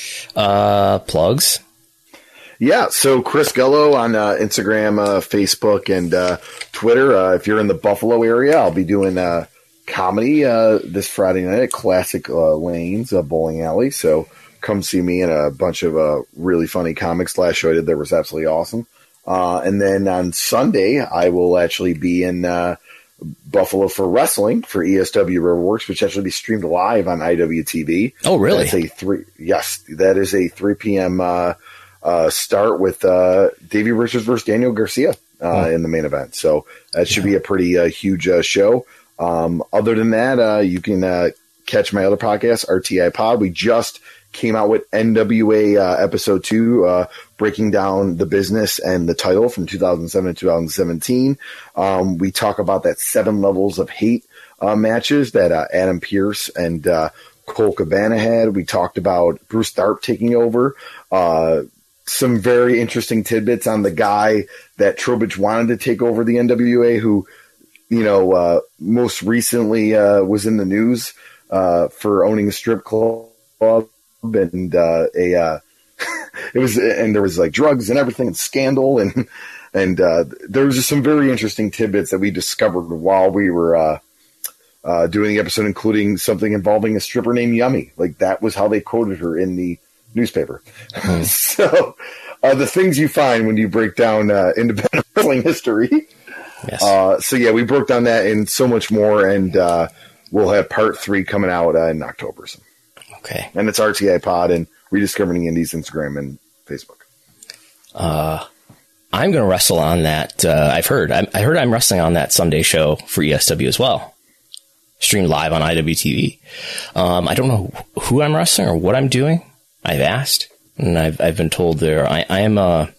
S2: Uh, plugs.
S3: Yeah, so Chris Gullo on uh, Instagram, uh, Facebook, and uh, Twitter. Uh, if you're in the Buffalo area, I'll be doing uh, comedy uh, this Friday night at Classic uh, Lanes, uh, Bowling Alley. So come see me and a bunch of uh, really funny comics. Last show I did there was absolutely awesome. Uh, and then on Sunday, I will actually be in uh, Buffalo for wrestling for E S W Riverworks, which actually be streamed live on I W T V.
S2: Oh, really?
S3: That's a three. Yes, that is a three p.m. Uh, uh, start with uh, Davey Richards versus Daniel Garcia uh, oh. in the main event. So that should yeah. be a pretty uh, huge uh, show. Um, other than that, uh, you can uh, catch my other podcast, R T I Pod. We just came out with N W A uh, episode two, uh, breaking down the business and the title from two thousand seven to two thousand seventeen. Um, we talk about that seven levels of hate uh, matches that uh, Adam Pearce and uh, Cole Cabana had. We talked about Bruce Tharp taking over. Uh, some very interesting tidbits on the guy that Trowbridge wanted to take over the N W A, who, you know, uh, most recently uh, was in the news uh, for owning a strip club. And uh, a uh, it was, and there was like drugs and everything and scandal, and and uh, there was just some very interesting tidbits that we discovered while we were uh, uh, doing the episode, including something involving a stripper named Yummy. Like that was how they quoted her in the newspaper. Mm. So uh, the things you find when you break down uh, independent wrestling history.
S2: Yes.
S3: Uh, so yeah, we broke down that and so much more, and uh, we'll have part three coming out uh, in October. So.
S2: Okay.
S3: And it's R T I Pod and Rediscovering Indies Instagram and Facebook.
S2: Uh, I'm going to wrestle on that. Uh, I've heard. I, I heard I'm wrestling on that Sunday show for E S W as well. Streamed live on I W T V. Um, I don't know who I'm wrestling or what I'm doing. I've asked, and I've I've been told there. I, I am a.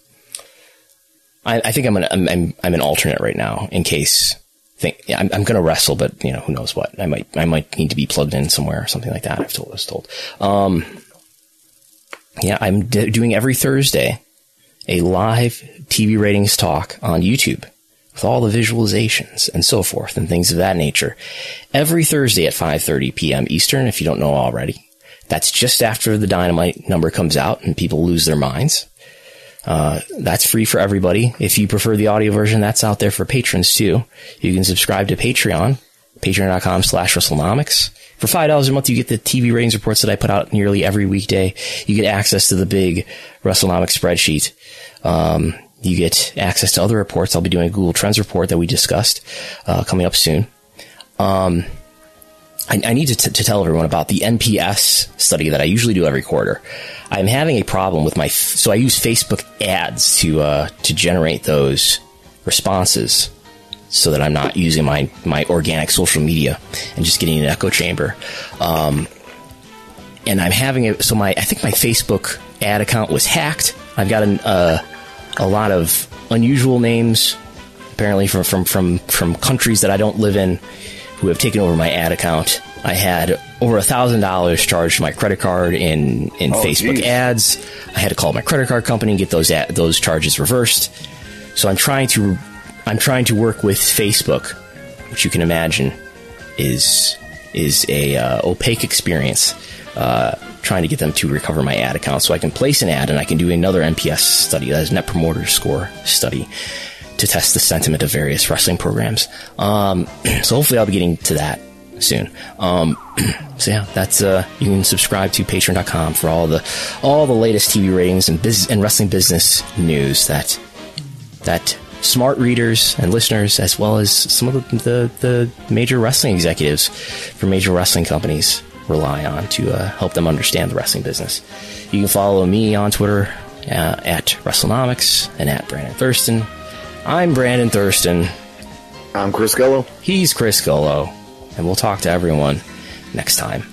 S2: I, I think I'm, an, I'm I'm I'm an alternate right now in case. Think yeah, I'm, I'm going to wrestle, but you know who knows what. I might I might need to be plugged in somewhere or something like that. I've told I was told. Um, yeah, I'm d- doing every Thursday a live T V ratings talk on YouTube with all the visualizations and so forth and things of that nature every Thursday at five thirty p.m. Eastern, if you don't know already. That's just after the Dynamite number comes out and people lose their minds. Uh, that's free for everybody. If you prefer the audio version, that's out there for patrons too. You can subscribe to Patreon, patreon.com slash WrestleNomics. For five dollars a month, you get the T V ratings reports that I put out nearly every weekday. You get access to the big WrestleNomics spreadsheet. Um, you get access to other reports. I'll be doing a Google Trends report that we discussed, uh, coming up soon. Um, I, I need to, t- to tell everyone about the N P S study that I usually do every quarter. I'm having a problem with my, f- so I use Facebook ads to, uh, to generate those responses so that I'm not using my, my organic social media and just getting an echo chamber. Um, and I'm having it, so my, I think my Facebook ad account was hacked. I've got an, uh, a lot of unusual names, apparently from, from, from, from countries that I don't live in, who have taken over my ad account. I had over a thousand dollars charged to my credit card in, in oh, Facebook geez. ads. I had to call my credit card company and get those ad, those charges reversed. So I'm trying to, I'm trying to work with Facebook, which you can imagine is, is a, uh, opaque experience, uh, trying to get them to recover my ad account so I can place an ad and I can do another N P S study, that is Net Promoter Score study, to test the sentiment of various wrestling programs. Um, so hopefully I'll be getting to that soon. Um, so yeah, that's, uh, you can subscribe to patreon dot com for all the, all the latest T V ratings and business and wrestling business news that, that smart readers and listeners, as well as some of the, the, the major wrestling executives for major wrestling companies rely on to, uh, help them understand the wrestling business. You can follow me on Twitter, uh, at WrestleNomics and at Brandon Thurston. I'm Brandon Thurston.
S3: I'm Chris Gullo.
S2: He's Chris Gullo. And we'll talk to everyone next time.